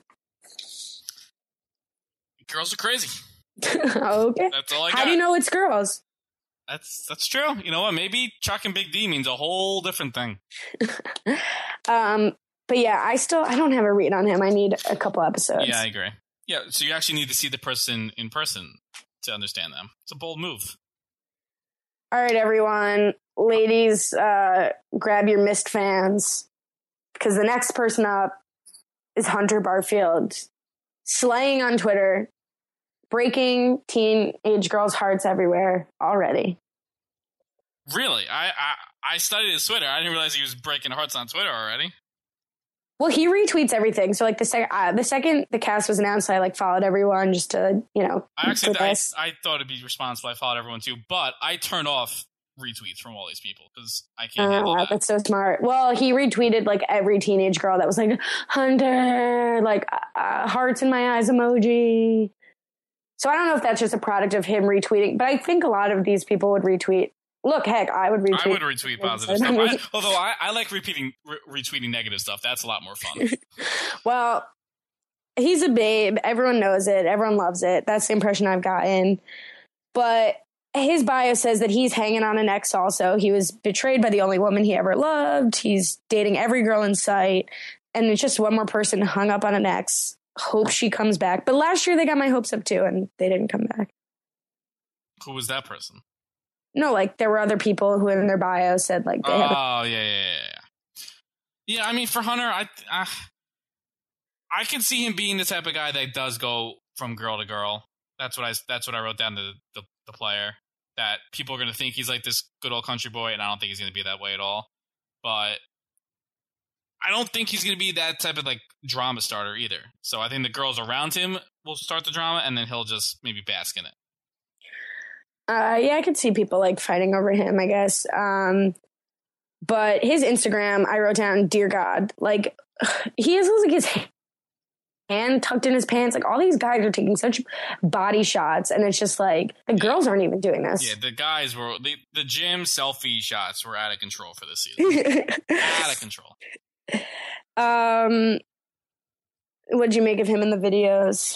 Girls are crazy. Okay. That's all I How got. do you know it's girls? That's that's true. You know what? Maybe Chuck and Big D means a whole different thing. um, but yeah, I still I don't have a read on him. I need a couple episodes. Yeah, I agree. Yeah, so you actually need to see the person in person to understand them. It's a bold move. All right, everyone. Ladies, uh, grab your Mist fans, because the next person up is Hunter Barfield, slaying on Twitter, breaking teenage girls' hearts everywhere already. Really? I, I, I studied his Twitter. I didn't realize he was breaking hearts on Twitter already. Well, he retweets everything. So, like, the, sec- uh, the second the cast was announced, I, like, followed everyone just to, you know, I actually I, this. I thought it'd be responsible. I followed everyone, too. But I turned off retweets from all these people because I can't handle uh, that. That's so smart. Well, he retweeted, like, every teenage girl that was like, Hunter, like, uh, hearts in my eyes emoji. So I don't know if that's just a product of him retweeting. But I think a lot of these people would retweet. Look, heck, I would retweet. I would retweet positive stuff. I, although I, I like repeating, re- retweeting negative stuff. That's a lot more fun. Well, he's a babe. Everyone knows it. Everyone loves it. That's the impression I've gotten. But his bio says that he's hanging on an ex also. He was betrayed by the only woman he ever loved. He's dating every girl in sight. And it's just one more person hung up on an ex. Hope she comes back. But last year they got my hopes up too, and they didn't come back. Who was that person? No, like, there were other people who in their bio said, like, they oh, had a- yeah, yeah, yeah, yeah. Yeah, I mean, for Hunter, I, I, I can see him being the type of guy that does go from girl to girl. That's what I, that's what I wrote down to the, the player. That people are going to think he's like this good old country boy, and I don't think he's going to be that way at all. But I don't think he's going to be that type of, like, drama starter either. So I think the girls around him will start the drama, and then he'll just maybe bask in it. Uh, yeah, I could see people, like, fighting over him, I guess. Um, but his Instagram, I wrote down, dear God, like, he has, like, his hand tucked in his pants. Like, all these guys are taking such body shots, and it's just like, the girls aren't even doing this. Yeah, the guys were, the, the gym selfie shots were out of control for this season. Out of control. Um, what'd you make of him in the videos?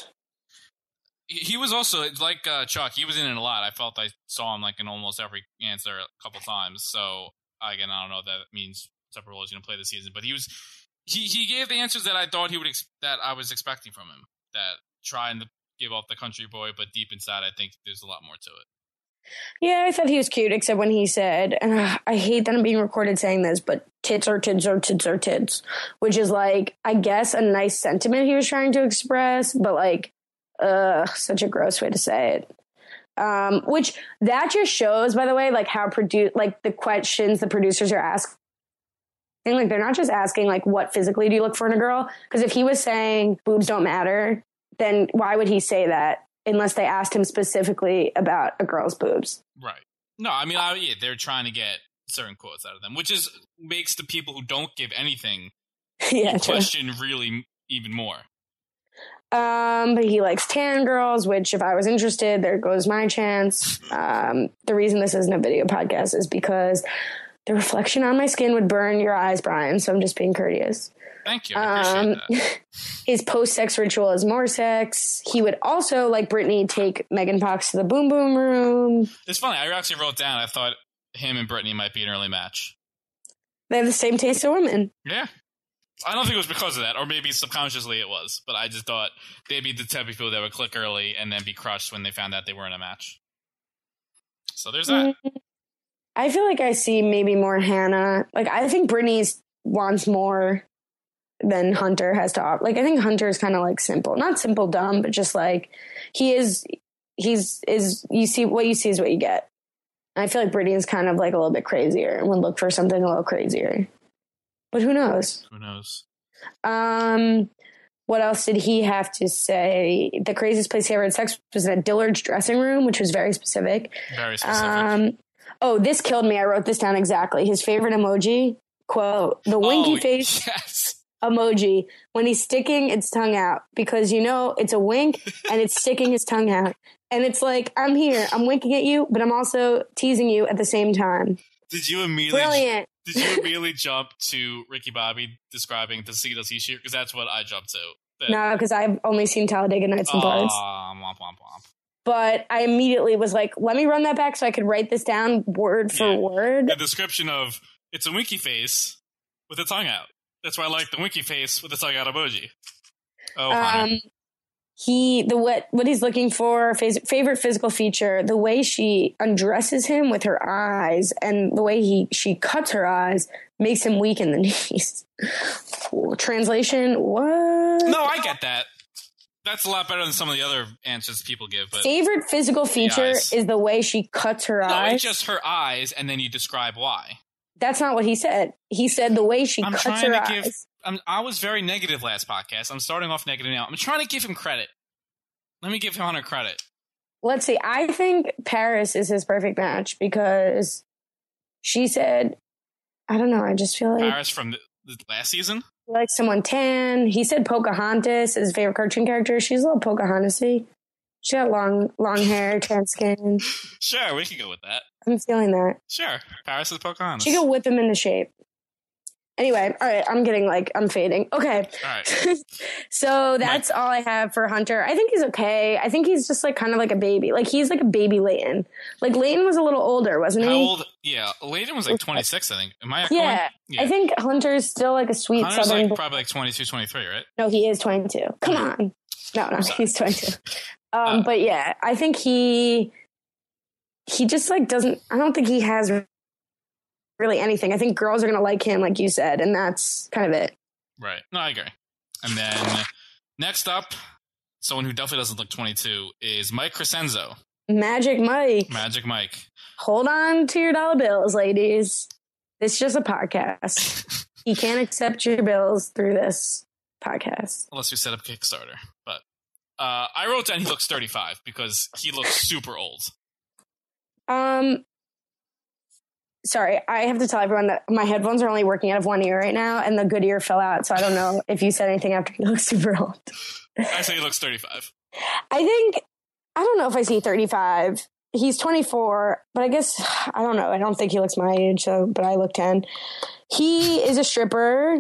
He was also, like uh, Chuck, he was in it a lot. I felt I saw him like in almost every answer a couple times. So, again, I don't know if that means what role he's going to play this season. But he was, he, he gave the answers that I thought he would, ex- that I was expecting from him. That trying to give off the country boy, but deep inside, I think there's a lot more to it. Yeah, I thought he was cute, except when he said, and uh, I hate that I'm being recorded saying this, but tits are tits are tits are tits, which is like, I guess, a nice sentiment he was trying to express, but like, Ugh, such a gross way to say it. Um, which that just shows, by the way, like how produ- like the questions the producers are asking. Like, they're not just asking, like, what physically do you look for in a girl? Because if he was saying boobs don't matter, then why would he say that unless they asked him specifically about a girl's boobs? Right. No, I mean, I, yeah, they're trying to get certain quotes out of them, which is makes the people who don't give anything yeah, question really even more. Um, but he likes tan girls, which if I was interested, there goes my chance. Um, the reason this isn't a video podcast is because the reflection on my skin would burn your eyes, Brian. So I'm just being courteous. Thank you. I appreciate um, that. His post-sex ritual is more sex. He would also, like Brittany, take Megan Fox to the boom boom room. It's funny. I actually wrote down, I thought him and Brittany might be an early match. They have the same taste of women. Yeah. I don't think it was because of that, or maybe subconsciously it was, but I just thought they'd be the type of people that would click early and then be crushed when they found out they weren't a match. So there's that. I feel like I see maybe more Hannah. Like, I think Brittany's wants more than Hunter has to offer. Like, I think Hunter is kind of like simple, not simple dumb, but just like he is. He's is you see what you see is what you get. I feel like Brittany's kind of like a little bit crazier and would look for something a little crazier. But who knows? Who knows? Um, what else did he have to say? The craziest place he ever had sex was at Dillard's dressing room, which was very specific. Very specific. Um, oh, this killed me. I wrote this down exactly. His favorite emoji, quote, the winky oh, face yes. emoji when he's sticking its tongue out, because, you know, it's a wink and it's sticking his tongue out. And it's like, I'm here, I'm winking at you, but I'm also teasing you at the same time. Did you immediately... Brilliant. Did you immediately jump to Ricky Bobby describing the Tuxedo T-shirt? Because that's what I jumped to. That, no, because I've only seen Talladega Nights and Bars. Aw, womp, womp, womp. But I immediately was like, let me run that back so I could write this down word for yeah. word. The description of, it's a winky face with a tongue out. That's why I like the winky face with the tongue out emoji. Oh, um, he, the what, what he's looking for, favorite physical feature, the way she undresses him with her eyes and the way he she cuts her eyes makes him weak in the knees. Translation, what? No, I get that. That's a lot better than some of the other answers people give. But favorite physical feature is the way she cuts her no, eyes. No, it's just her eyes, and then you describe why. That's not what he said. He said the way she I'm cuts trying her to eyes. Give, I'm, I was very negative last podcast. I'm starting off negative now. I'm trying to give him credit. Let me give Hunter credit. Let's see. I think Paris is his perfect match because she said, I don't know. I just feel like Paris from the, the last season, like someone tan. He said Pocahontas is his favorite cartoon character. She's a little Pocahontas-y. She got long, long hair, tan skin. Sure, we can go with that. I'm feeling that. Sure, Paris is Pocahontas. She could whip him into shape. Anyway, all right, I'm getting like, I'm fading. Okay. All right. So that's Mike. all I have for Hunter. I think he's okay. I think he's just like kind of like a baby. Like he's like a baby Leighton. Like Leighton was a little older, wasn't he? How old? Yeah, Leighton was like twenty-six, I think. Am I yeah, yeah, I think Hunter's still like a sweet Hunter's southern. Like probably like twenty-two, twenty-three, right? No, he is twenty-two. Come on. No, no, he's twenty-two. Um, uh, but yeah, I think he, he just like doesn't, I don't think he has really anything. I think girls are going to like him, like you said, and that's kind of it. Right. No, I agree. And then next up, someone who definitely doesn't look twenty-two is Mike Crescenzo. Magic Mike. Magic Mike. Hold on to your dollar bills, ladies. This is just a podcast. You can't accept your bills through this podcast. Unless you set up Kickstarter. But uh, I wrote down he looks thirty-five because he looks super old. Um... Sorry, I have to tell everyone that my headphones are only working out of one ear right now, and the good ear fell out, so I don't know if you said anything after he looks super old. I say he looks thirty-five. I think, I don't know if I see thirty-five. He's twenty-four, but I guess, I don't know. I don't think he looks my age, so but I look ten. He is a stripper,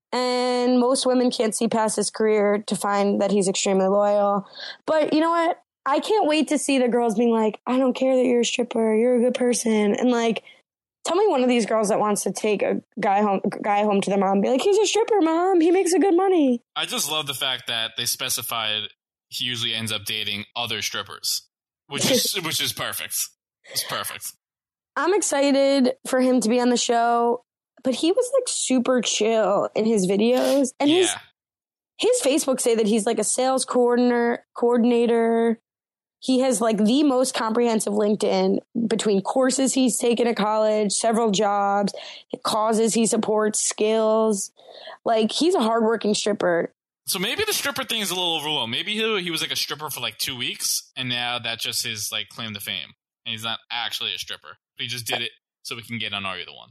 and most women can't see past his career to find that he's extremely loyal. But you know what? I can't wait to see the girls being like, I don't care that you're a stripper, you're a good person, and like, tell me one of these girls that wants to take a guy home, guy home to their mom and be like, he's a stripper, mom. He makes a good money. I just love the fact that they specified he usually ends up dating other strippers, which is which is perfect. It's perfect. I'm excited for him to be on the show, but he was like super chill in his videos. And yeah. his his Facebook say that he's like a sales coordinator coordinator. He has like the most comprehensive LinkedIn between courses he's taken at college, several jobs, causes he supports, skills. Like he's a hardworking stripper. So maybe the stripper thing is a little overwhelmed. Maybe he, he was like a stripper for like two weeks and now that's just his like claim to fame. And he's not actually a stripper. But he just did it so we can get on Are You the One.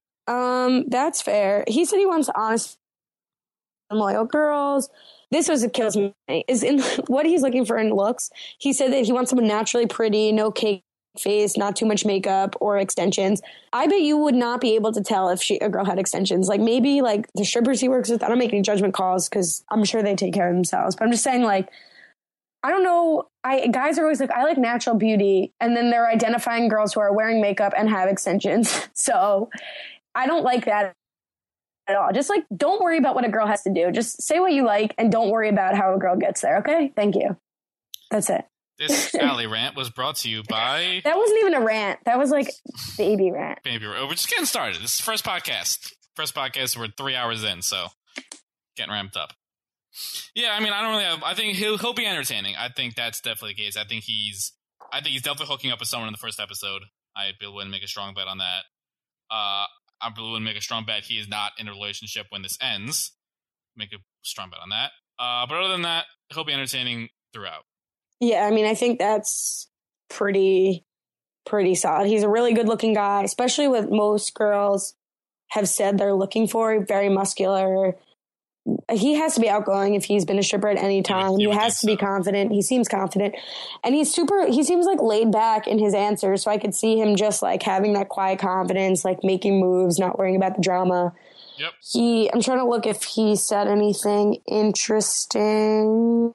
Um, that's fair. He said he wants honest and loyal girls. This was what kills me is in what he's looking for in looks. He said that he wants someone naturally pretty, no cake face, not too much makeup or extensions. I bet you would not be able to tell if she, a girl had extensions. Like maybe like the strippers he works with, I don't make any judgment calls because I'm sure they take care of themselves. But I'm just saying like, I don't know. I guys are always like, I like natural beauty. And then they're identifying girls who are wearing makeup and have extensions. So I don't like that at all. Just like, don't worry about what a girl has to do. Just say what you like and don't worry about how a girl gets there. Okay. Thank you. That's it. This Alley rant was brought to you by... That wasn't even a rant. That was like baby rant. Baby rant. We're just getting started. This is the first podcast. First podcast. We're three hours in, so getting ramped up. Yeah, I mean, I don't really have... I think he'll, he'll be entertaining. I think that's definitely the case. I think he's... I think he's definitely hooking up with someone in the first episode. I'd be willing to make a strong bet on that. Uh, I'm willing to make a strong bet he is not in a relationship when this ends. Make a strong bet on that. Uh, but other than that, he'll be entertaining throughout. Yeah, I mean, I think that's pretty, pretty solid. He's a really good-looking guy, especially what most girls have said they're looking for. Very muscular. He has to be outgoing if he's been a stripper at any time. Would, he has to so. be confident. He seems confident. And he's super, he seems like laid back in his answers. So I could see him just like having that quiet confidence, like making moves, not worrying about the drama. Yep. He, I'm trying to look if he said anything interesting.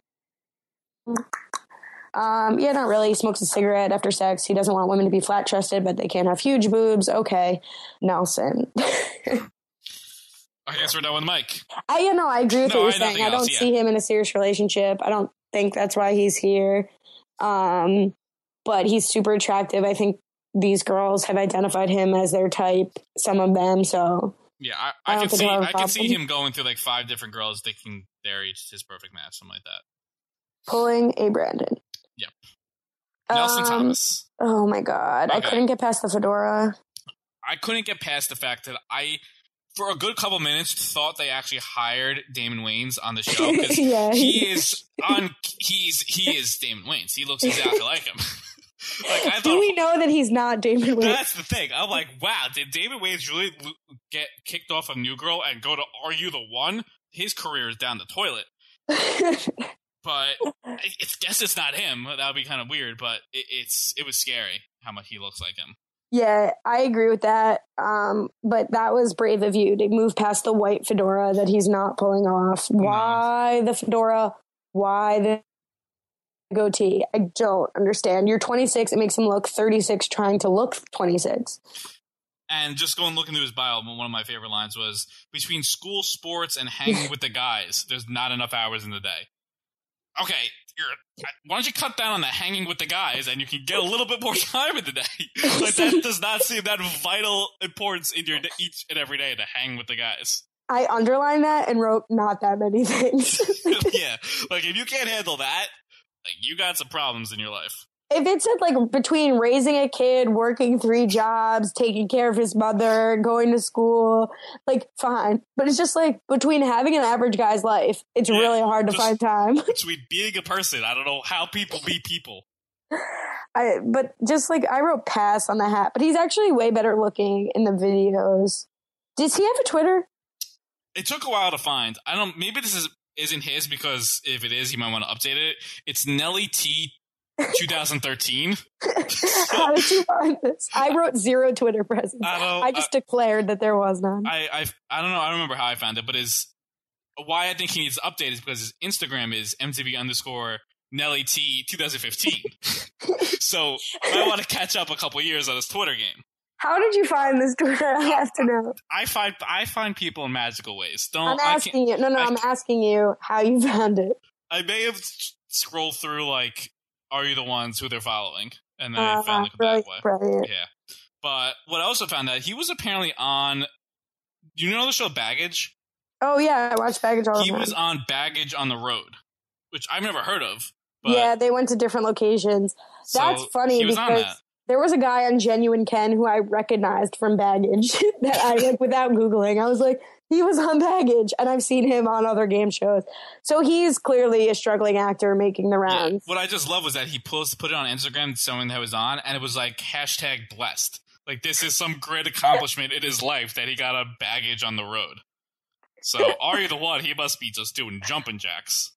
Um, yeah, not really. He smokes a cigarette after sex. He doesn't want women to be flat chested, but they can't have huge boobs. Okay. Nelson. I guess we're done with Mike. I, you know, I agree with no, what you're I saying. I don't else, yeah. see him in a serious relationship. I don't think that's why he's here. Um, but he's super attractive. I think these girls have identified him as their type, some of them. So yeah, I, I, I can see I can see him going through like five different girls thinking they're each his perfect match, something like that. Pulling a Brandon. Yep. Nelson um, Thomas. Oh my God. Okay. I couldn't get past the fedora. I couldn't get past the fact that I, for a good couple minutes, thought they actually hired Damon Wayans on the show because yeah. he is on. He's he is Damon Wayans. He looks exactly like him. like I thought, Do we know that he's not Damon Wayans? That's the thing. I'm like, wow, did Damon Wayans really get kicked off of New Girl and go to Are You the One? His career is down the toilet. But I guess it's not him. That would be kind of weird. But it, it's it was scary how much he looks like him. Yeah, I agree with that. Um, but that was brave of you to move past the white fedora that he's not pulling off. Why no. the fedora? Why the goatee? I don't understand. You're twenty-six. It makes him look thirty-six trying to look twenty-six. And just going looking through his bio, one of my favorite lines was, between school, sports, and hanging with the guys, there's not enough hours in the day. Okay, you're, why don't you cut down on the hanging with the guys and you can get a little bit more time in the day? Like, that does not seem that vital importance in your each and every day to hang with the guys. I underlined that and wrote not that many things. Yeah, like if you can't handle that, like you got some problems in your life. If it said like between raising a kid, working three jobs, taking care of his mother, going to school, like fine. But it's just like between having an average guy's life, it's yeah, really hard to find time. Between being a person, I don't know how people be people. I but just like I wrote pass on the hat, but he's actually way better looking in the videos. Does he have a Twitter? It took a while to find. I don't. Maybe this is isn't his because if it is, you might want to update it. It's Nelly T. twenty thirteen. How did you find this? I wrote zero Twitter presence. I, don't, I just uh, declared that there was none. I, I I don't know. I don't remember how I found it, but his why I think he needs to update is because his Instagram is M T V underscore Nelly T twenty fifteen. So I want to catch up a couple years on his Twitter game. How did you find this Twitter? I have to know. I find I find people in magical ways. Don't. I'm asking you. No, no. I, I'm asking you how you found it. I may have scrolled through like. Are You the Ones who they're following? And then uh, I found it right, that way. Brilliant. Yeah. But what I also found out, he was apparently on, you know the show Baggage? Oh, yeah. I watched Baggage all the time. He was on Baggage on the Road, which I've never heard of. But yeah, they went to different locations. So That's funny because that. There was a guy on Genuine Ken who I recognized from Baggage that I, like, without Googling, I was like, he was on Baggage, and I've seen him on other game shows. So he's clearly a struggling actor making the rounds. Yeah. What I just love was that he post, put it on Instagram, showing that it was on, and it was like hashtag blessed. Like, this is some great accomplishment in his life that he got a Baggage on the road. So, Are You the One? He must be just doing jumping jacks.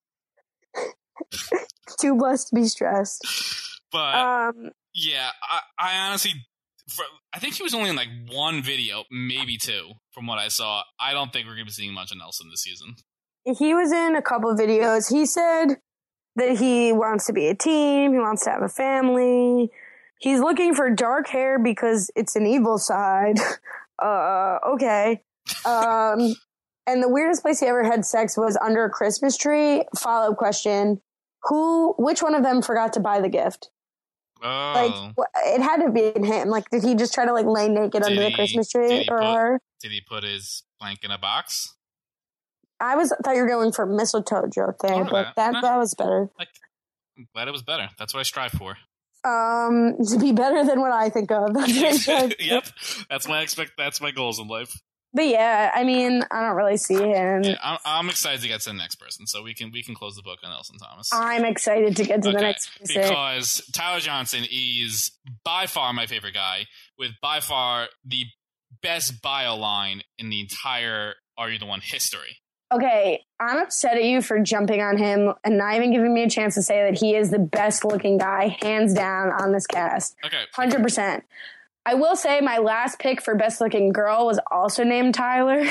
Too blessed to be stressed. But, um, yeah, I, I honestly... For, I think he was only in like one video, maybe two, from what I saw. I don't think we're going to be seeing much of Nelson this season. He was in a couple of videos. He said that he wants to be a teen. He wants to have a family. He's looking for dark hair because it's an evil side. Uh, okay. Um, and the weirdest place he ever had sex was under a Christmas tree. Follow-up question. Who, which one of them forgot to buy the gift? Oh. Like, it had to be him. Like, did he just try to, like, lay naked did under he, the Christmas tree or put, her? Did he put his blank in a box? I was thought you were going for mistletoe joke there, oh, but that, that was better. Like, I'm glad it was better. That's what I strive for. Um, to be better than what I think of. That's Yep, that's my expect. That's my goals in life. But yeah, I mean, I don't really see him. Yeah, I'm, I'm excited to get to the next person, so we can we can close the book on Nelson Thomas. I'm excited to get to okay. the next person because Tyler Johnson is by far my favorite guy, with by far the best bio line in the entire Are You the One history. Okay, I'm upset at you for jumping on him and not even giving me a chance to say that he is the best looking guy, hands down, on this cast. Okay. one hundred percent. I will say my last pick for best looking girl was also named Tyler.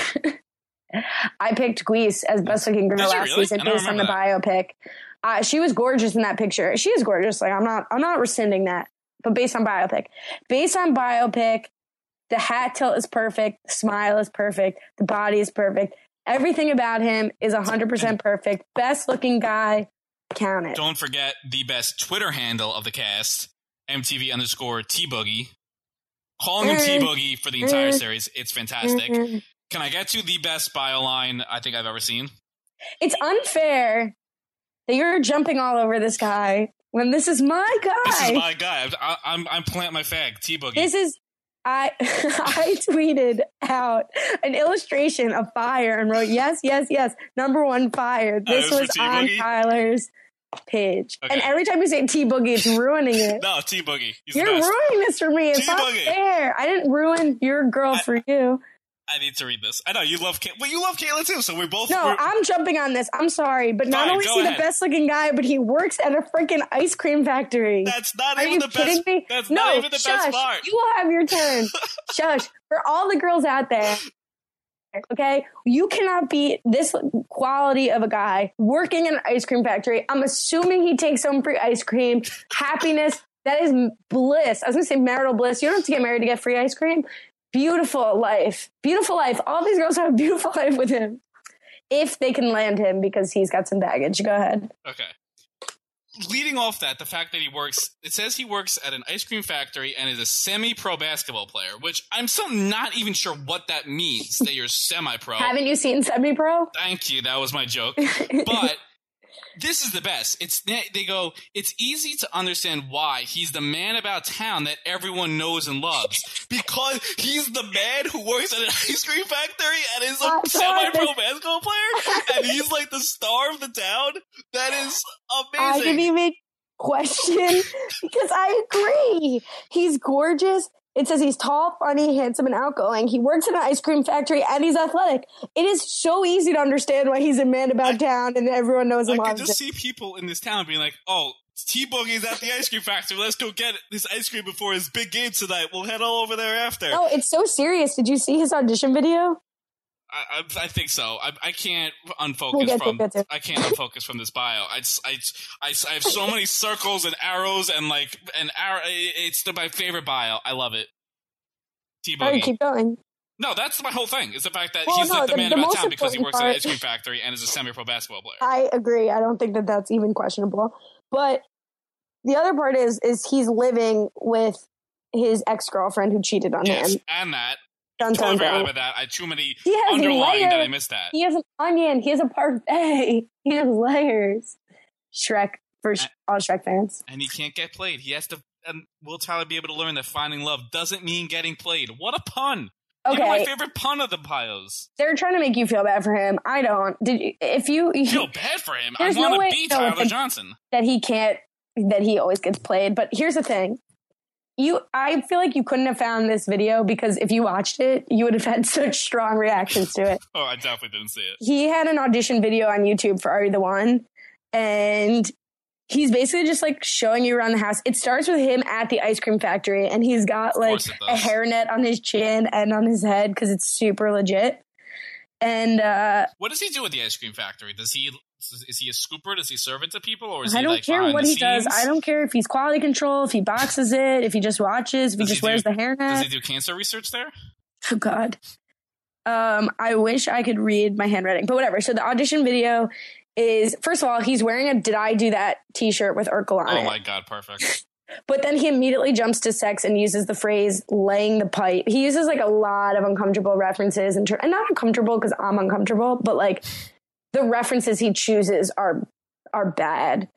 I picked Guise as best looking girl last really? season based on the that. biopic. Uh, she was gorgeous in that picture. She is gorgeous. Like I'm not, I'm not rescinding that. But based on biopic, based on biopic, the hat tilt is perfect. The smile is perfect. The body is perfect. Everything about him is one hundred percent perfect. Best looking guy, count it. Don't forget the best Twitter handle of the cast, M T V underscore T-Boogie. Calling him T-Boogie for the entire series. It's fantastic. Can I get to the best bio line I think I've ever seen? It's unfair that you're jumping all over this guy when this is my guy. This is my guy. I, I'm, I'm plant my fag, T-Boogie. This is... I I tweeted out an illustration of fire and wrote, yes, yes, yes, number one fire. This uh, was, was on Tyler's page. Okay. And every time you say T-Boogie, it's ruining it. No, T-Boogie. He's You're the best. ruining this for me. It's T-Boogie. not fair. I didn't ruin your girl I, for you. I need to read this. I know, you love Kayla. Well, you love Kayla too, so we're both... No, we're, I'm jumping on this. I'm sorry. But not Fine, only is go he ahead. the best looking guy, but he works at a freaking ice cream factory. That's not Are even you the kidding best... me? That's no, not even the shush. best part. You will have your turn. Shush. For all the girls out there, okay, you cannot beat this quality of a guy working in an ice cream factory. I'm assuming he takes home free ice cream. Happiness. That is bliss. I was going to say marital bliss. You don't have to get married to get free ice cream. Beautiful life. Beautiful life. All these girls have a beautiful life with him. If they can land him because he's got some baggage. Go ahead. Okay. Leading off that, the fact that he works, it says he works at an ice cream factory and is a semi-pro basketball player, which I'm still not even sure what that means, that you're semi-pro. Haven't you seen semi-pro? Thank you. That was my joke. But this is the best. It's they go, it's easy to understand why he's the man about town that everyone knows and loves. Because he's the man who works at an ice cream factory and is a Oh, semi-pro God. basketball player. And he's like the star of the town. That is I amazing. didn't even question because I agree. He's gorgeous. It says he's tall, funny, handsome, and outgoing. He works in an ice cream factory and he's athletic. It is so easy to understand why he's a man about I, town and everyone knows him. I can loves just it. see people in this town being like, oh, T-Boogie's at the ice cream factory. Let's go get this ice cream before his big game tonight. We'll head all over there after. No, it's so serious. Did you see his audition video? I, I, I think so. I, I can't unfocus We'll get from. to it. I can't unfocus from this bio. I, just- I, just- I, just- I have so many circles and arrows and like and arrow. It's the, my favorite bio. I love it. All right, T-Boogie. keep going. No, that's my whole thing. Is the fact that Well, he's no, like the, the- man the about most town because he works important at an part- ice cream factory and is a semi-pro basketball player. I agree. I don't think that that's even questionable. But the other part is, is he's living with his ex-girlfriend who cheated on Yes, him. and that. Dun, Totally dun, forgot dun. about that. I too many He has underlying that I layers. missed that. He has an onion. He has a parfait. He has layers. Shrek for sh- all Shrek fans. And he can't get played. He has to. And will Tyler be able to learn that finding love doesn't mean getting played? What a pun! Even my Okay, favorite pun of the bios. they're trying to make you feel bad for him. I don't. Did you, if you, I feel bad for him. I There's want no to way be to know if Tyler it- Johnson. that he can't, that he always gets played. But here's the thing. You, I feel like you couldn't have found this video because if you watched it, you would have had such strong reactions to it. Oh, I definitely didn't see it. He had an audition video on YouTube for Are You the One? And he's basically just like showing you around the house. It starts with him at the ice cream factory and he's got like course it a does. hairnet on his chin and on his head because it's super legit. And uh, What does he do at the ice cream factory? Does he is he a scooper? Does he serve it to people, or is I he don't like care behind what the he does. scenes? I don't care if he's quality control, if he boxes it, if he just watches, if he Does he just wears do- the Does hairnet. he do cancer research there? Oh God. Um, I wish I could read my handwriting, but whatever. So the audition video is, first of all, he's wearing a "Did I Do That" t-shirt with Urkel on Oh it. my god, perfect. But then he immediately jumps to sex and uses the phrase "laying the pipe." He uses like a lot of uncomfortable references and, ter- and not uncomfortable because I'm uncomfortable, but like the references he chooses are are bad.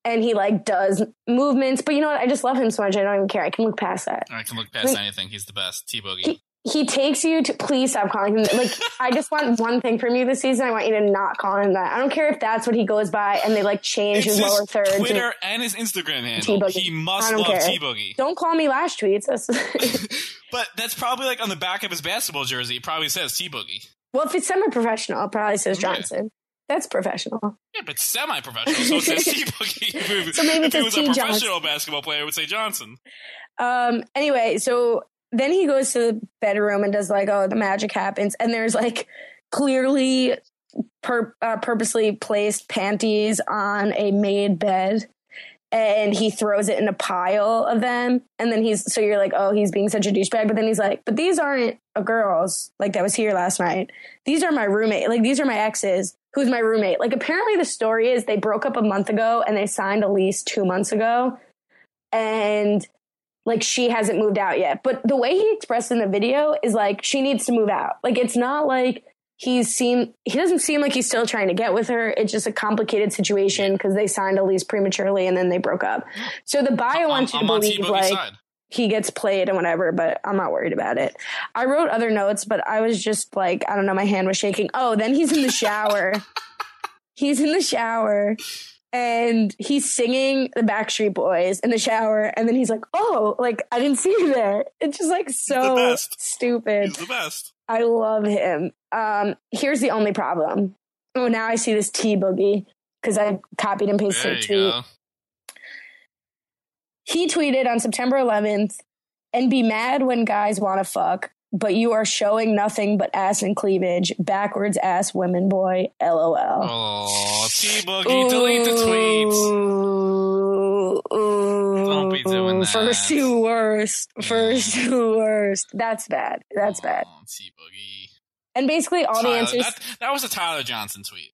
and he like does movements. But you know what? I just love him so much. I don't even care. I can look past that. I can look past I mean, anything. He's the best. T-Boogie. He, he takes you to, please stop calling him. Like, I just want one thing from you this season. I want you to not call him that. I don't care if that's what he goes by and they like change it's his lower third. Twitter to, and his Instagram handle. T-Boogie. He must love care. T-Boogie. Don't call me Lash Tweets. But that's probably like on the back of his basketball jersey. It probably says T-Boogie. Well, if it's semi-professional, it probably says Johnson. Yeah. That's professional. Yeah, but semi-professional, so it says T-Boogie. So maybe if it was a professional Johnson. basketball player, it would say Johnson. Um. Anyway, so then he goes to the bedroom and does like, oh, the magic happens. And there's like clearly pur- uh, purposely placed panties on a made bed. And he throws it in a pile of them. And then he's, so you're like, oh, he's being such a douchebag. But then he's like, but these aren't a girls like that was here last night. These are my roommate. Like, these are my exes. Who's my roommate? Like, apparently the story is they broke up a month ago and they signed a lease two months ago. And like, she hasn't moved out yet. But the way he expressed in the video is like, she needs to move out. Like, it's not like he's seem, he doesn't seem like he's still trying to get with her. It's just a complicated situation because they signed a lease prematurely and then they broke up. So the bio wants you to believe like side. He gets played and whatever, but I'm not worried about it. I wrote other notes, but I was just like, I don't know, my hand was shaking. Oh, then he's in the shower. He's in the shower. And he's singing the Backstreet Boys in the shower. And then he's like, oh, like, I didn't see you there. It's just like so stupid. He's the best. I love him. Um, here's the only problem. Oh, now I see this T-Boogie because I copied and pasted a tweet. Go. He tweeted on September eleventh, and be mad when guys want to fuck, but you are showing nothing but ass and cleavage. Backwards ass women boy. LOL. Oh, T-Boogie, delete the tweets. Ooh, ooh, Don't be doing that. First to worst. First to worst. That's bad. That's oh, bad. T-Boogie. And basically all Tyler, the answers. That, that was a Tyler Johnson tweet.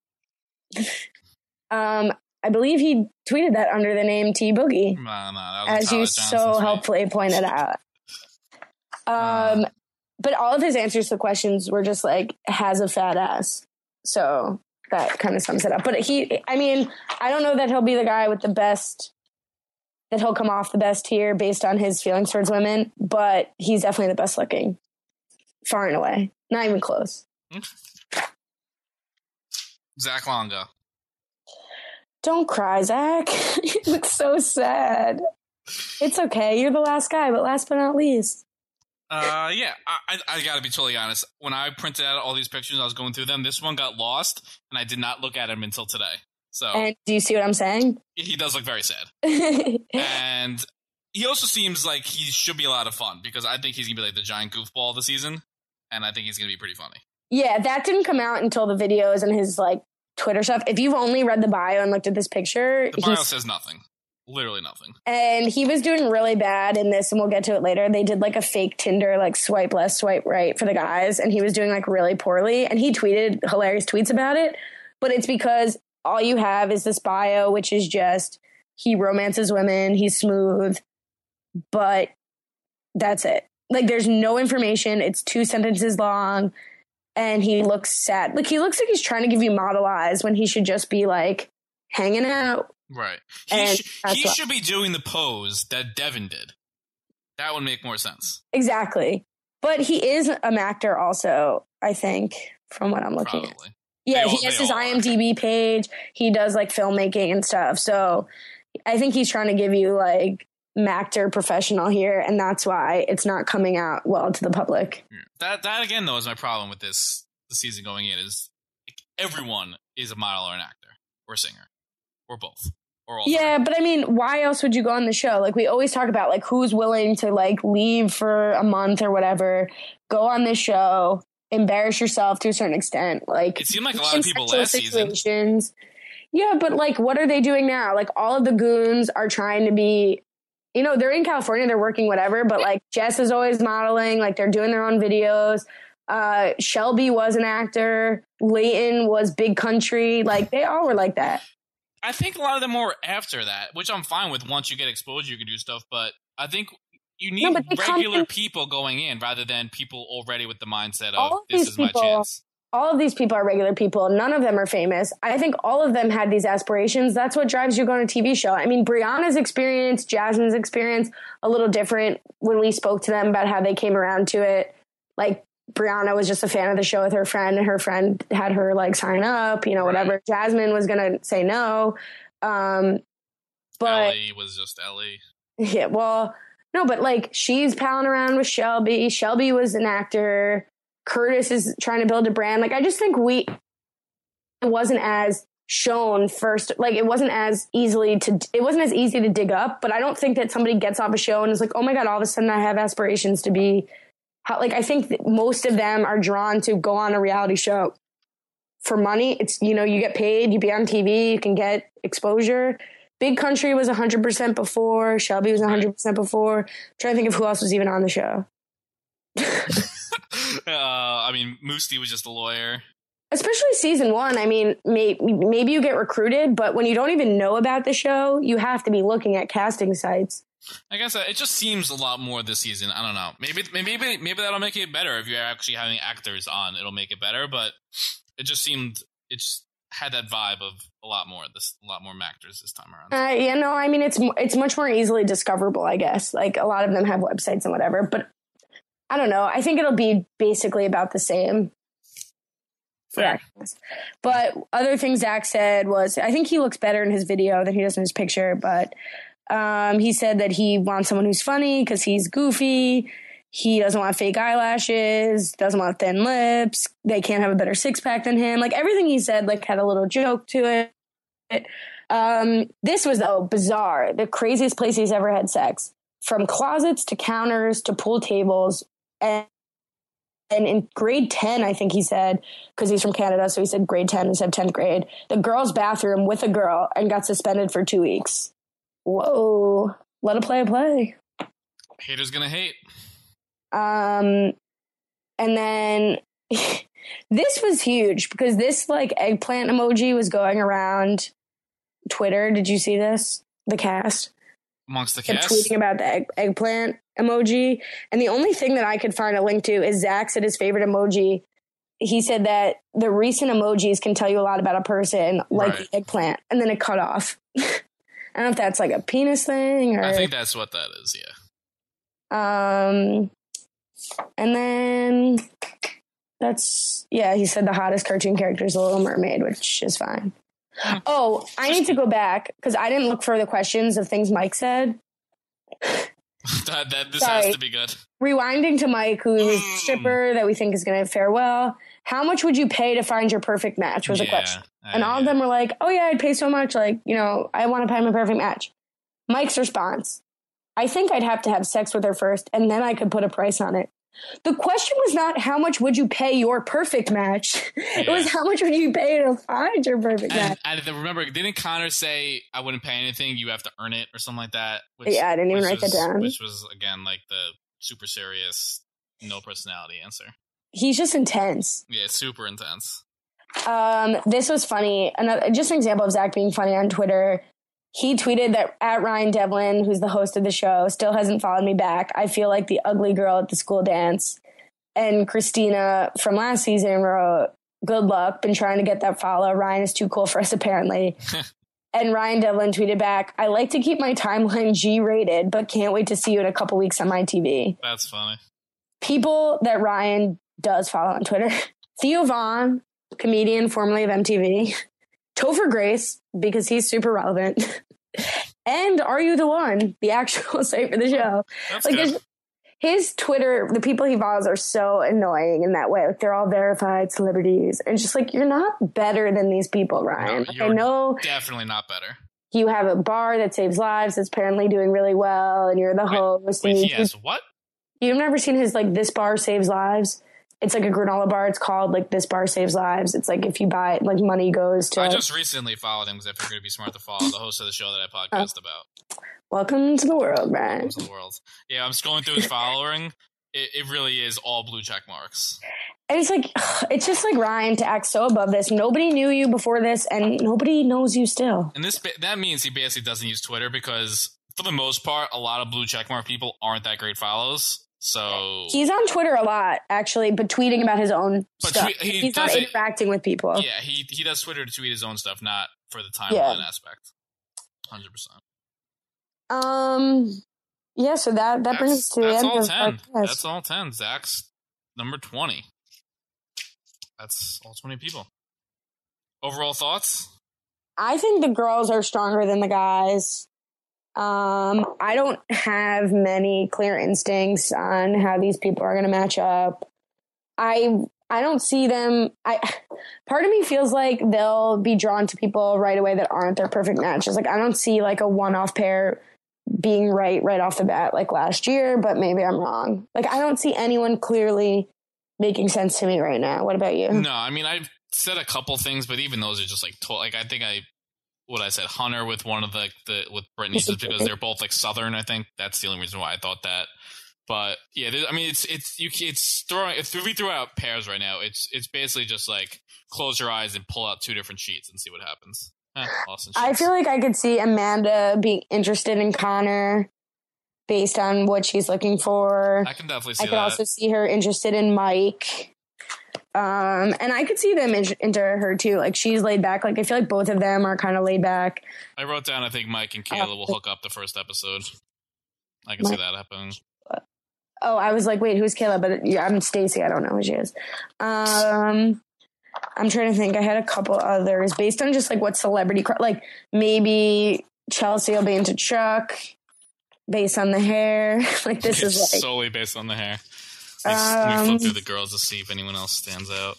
um, I believe he tweeted that under the name T-Boogie. No, no, that was as you Johnson so tweet. helpfully pointed out. Um, uh. But all of his answers to questions were just like, has a fat ass. So that kind of sums it up. But he, I mean, I don't know that he'll be the guy with the best, that he'll come off the best here based on his feelings towards women, but he's definitely the best looking. Far and away. Not even close. Zach Longo. Don't cry, Zach. You look so sad. It's okay. You're the last guy, but last but not least. Uh, yeah, I, I, I gotta be totally honest. When I printed out all these pictures, I was going through them. This one got lost, and I did not look at him until today. So, and do you see what I'm saying? He does look very sad. And he also seems like he should be a lot of fun, because I think he's gonna be like the giant goofball of the season, and I think he's gonna be pretty funny. Yeah, that didn't come out until the videos and his like Twitter stuff. If you've only read the bio and looked at this picture, the bio says nothing. Literally nothing. And he was doing really bad in this, and we'll get to it later. They did like a fake Tinder, like swipe left, swipe right for the guys, and he was doing like really poorly. And he tweeted hilarious tweets about it, but it's because all you have is this bio, which is just he romances women, he's smooth, but that's it. Like there's no information. It's two sentences long, and he looks sad. Like he looks like he's trying to give you model eyes when he should just be like hanging out. Right. He, sh- he should be doing the pose that Devin did. That would make more sense. Exactly. But he is an actor also, I think, from what I'm looking Probably. at. Yeah, all, he has his IMDb are. page. He does like filmmaking and stuff. So I think he's trying to give you like actor professional here, and that's why it's not coming out well to the public. Yeah. That that again though is my problem with this the season going in is everyone is a model or an actor or a singer. Or both. Or all yeah, three. But I mean, why else would you go on the show? Like, we always talk about, like, who's willing to, like, leave for a month or whatever, go on this show, embarrass yourself to a certain extent. Like, it seemed like a lot of people last situations. season. Yeah, but, like, what are they doing now? Like, all of the goons are trying to be, you know, they're in California, they're working whatever, but, like, Jess is always modeling, like, they're doing their own videos. Uh, Shelby was an actor. Leighton was Big Country. Like, they all were like that. I think a lot of them were after that, which I'm fine with. Once you get exposure, you can do stuff. But I think you need no, regular in, people going in rather than people already with the mindset of this is people, my chance. all of these people are regular people. None of them are famous. I think all of them had these aspirations. That's what drives you going to a T V show. I mean, Brianna's experience, Jasmine's experience, a little different when we spoke to them about how they came around to it. Like, Brianna was just a fan of the show with her friend, and her friend had her like sign up, you know, whatever. Right. Jasmine was going to say no. Um, but Ellie was just Ellie. Yeah, well, no, but like she's palling around with Shelby. Shelby was an actor. Curtis is trying to build a brand. Like, I just think we, it wasn't as shown first. Like, it wasn't as easily to, it wasn't as easy to dig up, but I don't think that somebody gets off a show and is like, oh my God, all of a sudden I have aspirations to be how, like, I think that most of them are drawn to go on a reality show for money. It's, you know, you get paid, you be on T V, you can get exposure. Big Country was one hundred percent before. Shelby was one hundred percent before. I'm trying to think of who else was even on the show. uh, I mean, Moosty was just a lawyer. Especially season one. I mean, may, maybe you get recruited, but when you don't even know about the show, you have to be looking at casting sites. I guess uh, it just seems a lot more this season. I don't know. Maybe, maybe, maybe that'll make it better if you're actually having actors on. It'll make it better, but it just seemed it just had that vibe of a lot more. This a lot more actors this time around. Uh, yeah, no, I mean it's it's much more easily discoverable. I guess like a lot of them have websites and whatever, but I don't know. I think it'll be basically about the same. Yeah. But other things Zach said was, I think he looks better in his video than he does in his picture, but um, he said that he wants someone who's funny because he's goofy. He doesn't want fake eyelashes, doesn't want thin lips. They can't have a better six pack than him. Like everything he said, like had a little joke to it. Um, this was, though, bizarre. The craziest place he's ever had sex. From closets to counters to pool tables. And And in grade ten, I think he said, because he's from Canada, so he said grade ten instead of tenth grade, the girl's bathroom with a girl and got suspended for two weeks. Whoa. Let a play play. Haters gonna hate. Um, and then this was huge because this like eggplant emoji was going around Twitter. Did you see this? The cast? Amongst the cast? Tweeting about the egg, eggplant emoji. And the only thing that I could find a link to is Zach said his favorite emoji. He said that the recent emojis can tell you a lot about a person, like right. the eggplant, and then it cut off. I don't know if that's like a penis thing or. I think that's what that is, yeah. Um, and then that's, yeah, he said the hottest cartoon character is the Little Mermaid, which is fine. Oh, I need to go back because I didn't look for the questions of things Mike said. that, that This Sorry. has to be good. Rewinding to Mike, who is a stripper that we think is going to fare well. How much would you pay to find your perfect match was yeah, a question. I, and all of them were like, oh, yeah, I'd pay so much. Like, you know, I want to find my perfect match. Mike's response, I think I'd have to have sex with her first, and then I could put a price on it. The question was not how much would you pay your perfect match. Yeah. It was how much would you pay to find your perfect and, match. And remember, didn't Connor say, I wouldn't pay anything, you have to earn it or something like that? Which, yeah, I didn't even write was, that down. Which was, again, like the super serious, no personality answer. He's just intense. Yeah, super intense. Um, this was funny. Another, just an example of Zach being funny on Twitter. He tweeted that at Ryan Devlin, who's the host of the show, still hasn't followed me back. I feel like the ugly girl at the school dance. And Christina from last season wrote, good luck, been trying to get that follow. Ryan is too cool for us, apparently. And Ryan Devlin tweeted back, I like to keep my timeline G-rated, but can't wait to see you in a couple weeks on my T V. That's funny. People that Ryan does follow on Twitter. Theo Vaughn, comedian formerly of M T V. Topher Grace, because he's super relevant. And Are You the One, the actual site for the show. That's like good. His Twitter, the people he follows are so annoying in that way. Like they're all verified celebrities. And just like, you're not better than these people, Ryan. No, like, I know definitely not better. You have a bar that saves lives that's apparently doing really well, and you're the wait, host. Wait, and he you, has what? You've never seen his like This Bar Saves Lives? It's like a granola bar. It's called like This Bar Saves Lives. It's like if you buy it, like money goes to. I just recently followed him because I figured it'd be smart to follow the host of the show that I podcast oh. about. Welcome to the world, man. Welcome to the world. Yeah, I'm scrolling through his following. It, it really is all blue check marks. And it's like, it's just like Ryan to act so above this. Nobody knew you before this, and nobody knows you still. And this that means he basically doesn't use Twitter because, for the most part, a lot of blue checkmark people aren't that great follows. So he's on Twitter a lot, actually, but tweeting about his own but stuff. tweet, he he's not it, interacting with people. Yeah, he he does Twitter to tweet his own stuff, not for the timeline Yeah. aspect. Hundred percent. Um. Yeah. So that that That's, brings us to that's the all end ten. of our That's all ten. Zach's number twenty. That's all twenty people. Overall thoughts? I think the girls are stronger than the guys. Um, I don't have many clear instincts on how these people are going to match up. I I don't see them. I part of me feels like they'll be drawn to people right away that aren't their perfect matches. Like I don't see like a one-off pair being right right off the bat like last year, but maybe I'm wrong. Like I don't see anyone clearly making sense to me right now. What about you? No, I mean I've said a couple things, but even those are just like to- like I think I what I said Hunter with one of the the with Brittany just because they're both like Southern. I think that's the only reason why I thought that. But yeah, I mean it's it's you it's throwing if we throw out pairs right now, it's it's basically just like close your eyes and pull out two different sheets and see what happens. Eh, I feel like I could see Amanda being interested in Connor based on what she's looking for. I can definitely see I could that. also see her interested in Mike. Um, and I could see them in- into her too. Like she's laid back. Like I feel like both of them are kind of laid back. I wrote down I think Mike and Kayla Uh, will hook up the first episode. I can Mike- see that happening. Oh, I was like, wait, who's Kayla? But yeah, I'm Stacy. I don't know who she is. Um, I'm trying to think. I had a couple others based on just like what celebrity, cr- like maybe Chelsea will be into Chuck based on the hair. Like this It's is like solely based on the hair. We, Um, we flip through the girls to see if anyone else stands out.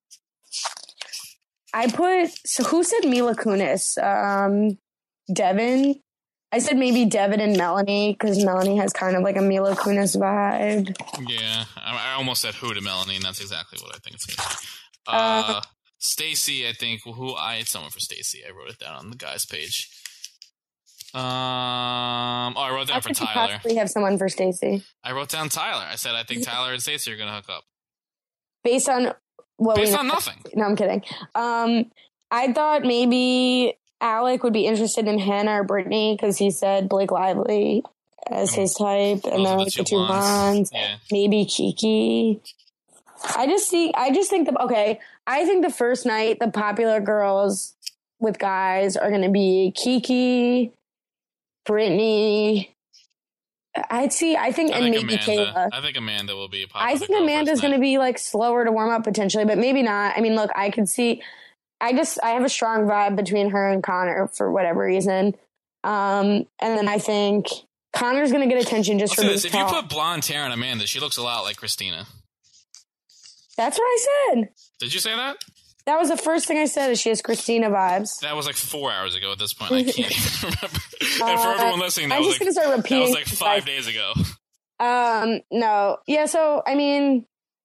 I put. So who said Mila Kunis? Um, Devin. I said maybe Devin and Melanie because Melanie has kind of like a Mila Kunis vibe. Yeah, I, I almost said who to Melanie, and that's exactly what I think it's going to be. Uh, Uh, Stacy, I think. Who I had someone for Stacy. I wrote it down on the guys' page. Um, oh, I wrote down I for could Tyler. possibly have someone for Stacy I wrote down Tyler. I said I think Tyler and Stacy are going to hook up. based on what Based we on know. nothing. No, I'm kidding. Um, I thought maybe Alec would be interested in Hannah or Brittany because he said Blake Lively as his type, and Those then are like the two blondes. blondes. Yeah. Maybe Kiki. I just see. I just think the okay. I think the first night the popular girls with guys are going to be Kiki, Brittany. I'd see. I think, I and think maybe Amanda. Kayla. I think Amanda will be a popular I think girl Amanda's first going to night. be like slower to warm up potentially, but maybe not. I mean, look, I could see. I just I have a strong vibe between her and Connor for whatever reason, um, and then I think Connor's going to get attention just I'll for say being this, if you tall. put blonde hair on Amanda, she looks a lot like Christina. That's what I said. Did you say that? That was the first thing I said. Is she has Christina vibes? That was like four hours ago at this point. I can't even remember. And for Uh, everyone listening, that I'm was just like gonna start that repeating. was like five like, days ago. Um, no, yeah. So I mean,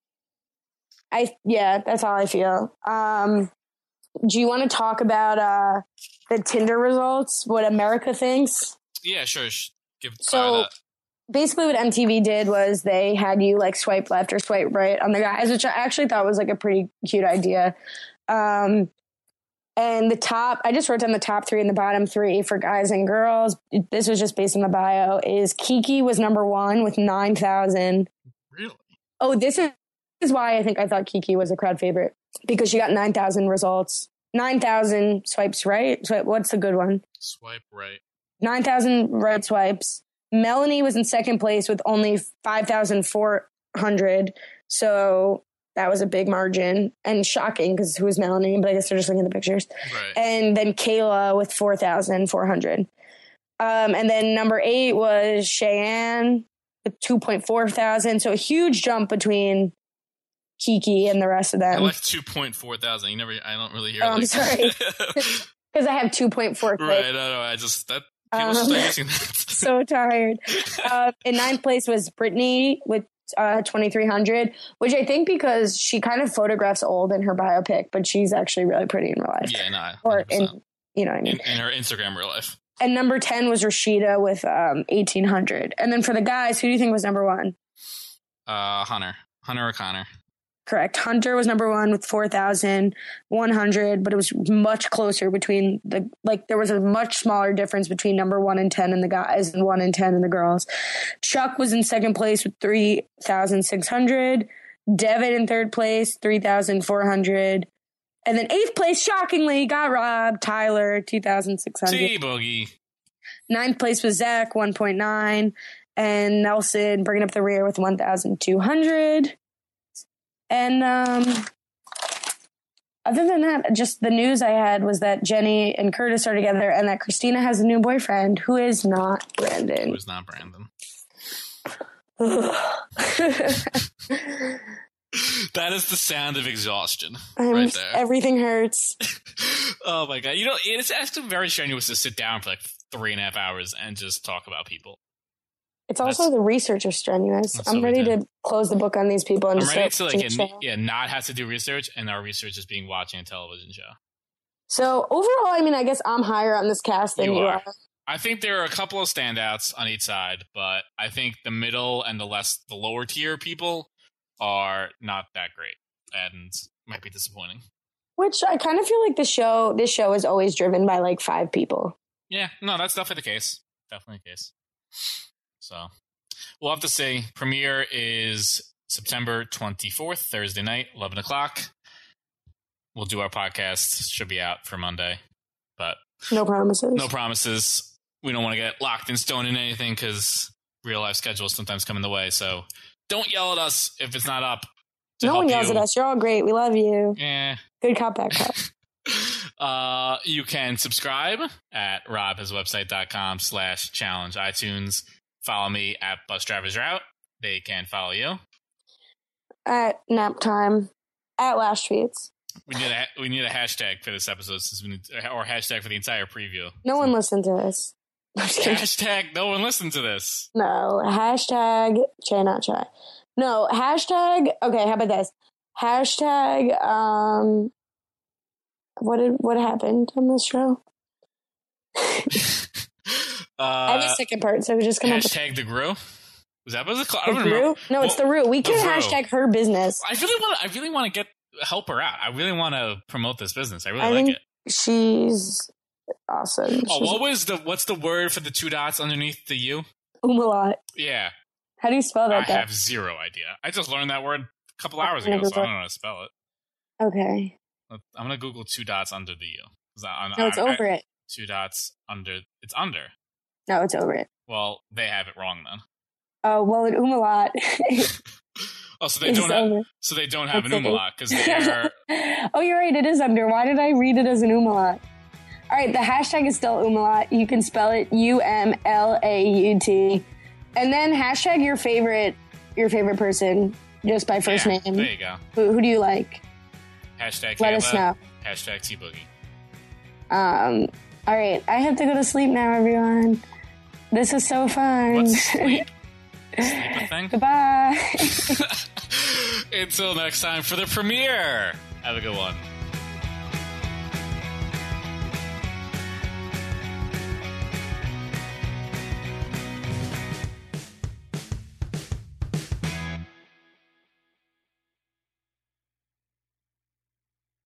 I yeah, that's how I feel. Um, do you want to talk about uh the Tinder results? What America thinks? Yeah, sure. sh- Give fire So that. basically, what M T V did was they had you like swipe left or swipe right on the guys, which I actually thought was like a pretty cute idea. Um, and the top, I just wrote down the top three and the bottom three for guys and girls. This was just based on the bio. Is Kiki was number one with nine thousand. Really? Oh, this is, is why I think I thought Kiki was a crowd favorite because she got nine thousand results. nine thousand swipes right. So what's the good one? Swipe right. nine thousand right swipes. Melanie was in second place with only five thousand four hundred. So that was a big margin and shocking because who's Melanie? But I guess they're just looking at the pictures. Right. And then Kayla with four thousand four hundred. Um, and then number eight was Cheyenne with two point four thousand. So a huge jump between Kiki and the rest of I them. like two point four thousand. You never. I don't really hear. Oh, I'm like, sorry. Because I have two point four K. Right. No, no. I just that people Um, start using that. So tired. Uh, in ninth place was Brittany with uh, twenty-three hundred, which I think because she kind of photographs old in her biopic, but she's actually really pretty in real life. Yeah, no. Or one hundred percent. in, you know what I mean? in, in her Instagram real life. And number ten was Rashida with um, eighteen hundred. And then for the guys, who do you think was number one? Uh, Hunter, Hunter O'Connor. Correct. Hunter was number one with four thousand one hundred, but it was much closer between the, like, there was a much smaller difference between number one and ten in the guys and one and ten in the girls. Chuck was in second place with three thousand six hundred. Devin in third place, three thousand four hundred. And then eighth place, shockingly, got Rob, Tyler, two thousand six hundred. See, Boogie. Ninth place was Zach, one point nine. And Nelson bringing up the rear with one thousand two hundred. And um, other than that, just the news I had was that Jenny and Curtis are together and that Christina has a new boyfriend who is not Brandon. Who is not Brandon. That is the sound of exhaustion I'm, right there. Everything hurts. Oh, my God. You know, it's actually very strenuous to sit down for like three and a half hours and just talk about people. It's also That's, the research is strenuous. I'm ready to close the book on these people and I'm just ready to like a, yeah, not have to do research, and our research is being watching a television show. So overall, I mean, I guess I'm higher on this cast than you, you are. are. I think there are a couple of standouts on each side, but I think the middle and the less the lower tier people are not that great and might be disappointing. Which I kind of feel like the show this show is always driven by like five people. Yeah, no, that's definitely the case. Definitely the case. So we'll have to see. Premiere is September twenty-fourth, Thursday night, eleven o'clock. We'll do our podcast. Should be out for Monday, but no promises. No promises. We don't want to get locked in stone in anything because real life schedules sometimes come in the way. So don't yell at us if it's not up. No one yells you. at us. You're all great. We love you. Yeah. Good cop, bad cop. uh, you can subscribe at robhaswebsite.com slash challenge iTunes. Follow me at Bus Drivers Route. They can follow you. At nap time. At Last Tweets. We need a we need a hashtag for this episode, since we need, or hashtag for the entire preview. No one listened to this. Hashtag no one listened to this. No. Hashtag Chay not Chay. No. Hashtag. Okay. How about this? Hashtag. Um. What did what happened on this show? uh, I have a second part, so we just come hashtag up with Hashtag the Grew. Was that what it was called? I don't remember. No, it's well, the Rue. We can hashtag her business. I really want. I really want to get help her out. I really want to promote this business. I really I like think it. She's awesome. Oh, she's what was the? What's the word for the two dots underneath the U? Umlaut. Yeah. How do you spell that? I though? have zero idea. I just learned that word a couple hours ago, so I don't know how to spell it. Okay. I'm gonna Google two dots under the U. I, no, it's I, over I, it. Two dots under. It's under. No, it's over it. Well, they have it wrong then. Oh well, an umlaut. Oh, so they don't have. Over. So they don't have That's an umlaut because they're. Oh, you're right. It is under. Why did I read it as an umlaut? All right, the hashtag is still umlaut. You can spell it U M L A U T, and then hashtag your favorite your favorite person just by first yeah, name. There you go. Who, who do you like? Hashtag. Let Kayla, us know. Hashtag T Boogie. Um. All right, I have to go to sleep now, everyone. This is so fun. What's sleep? Sleep a thing? Goodbye. Until next time for the premiere. Have a good one.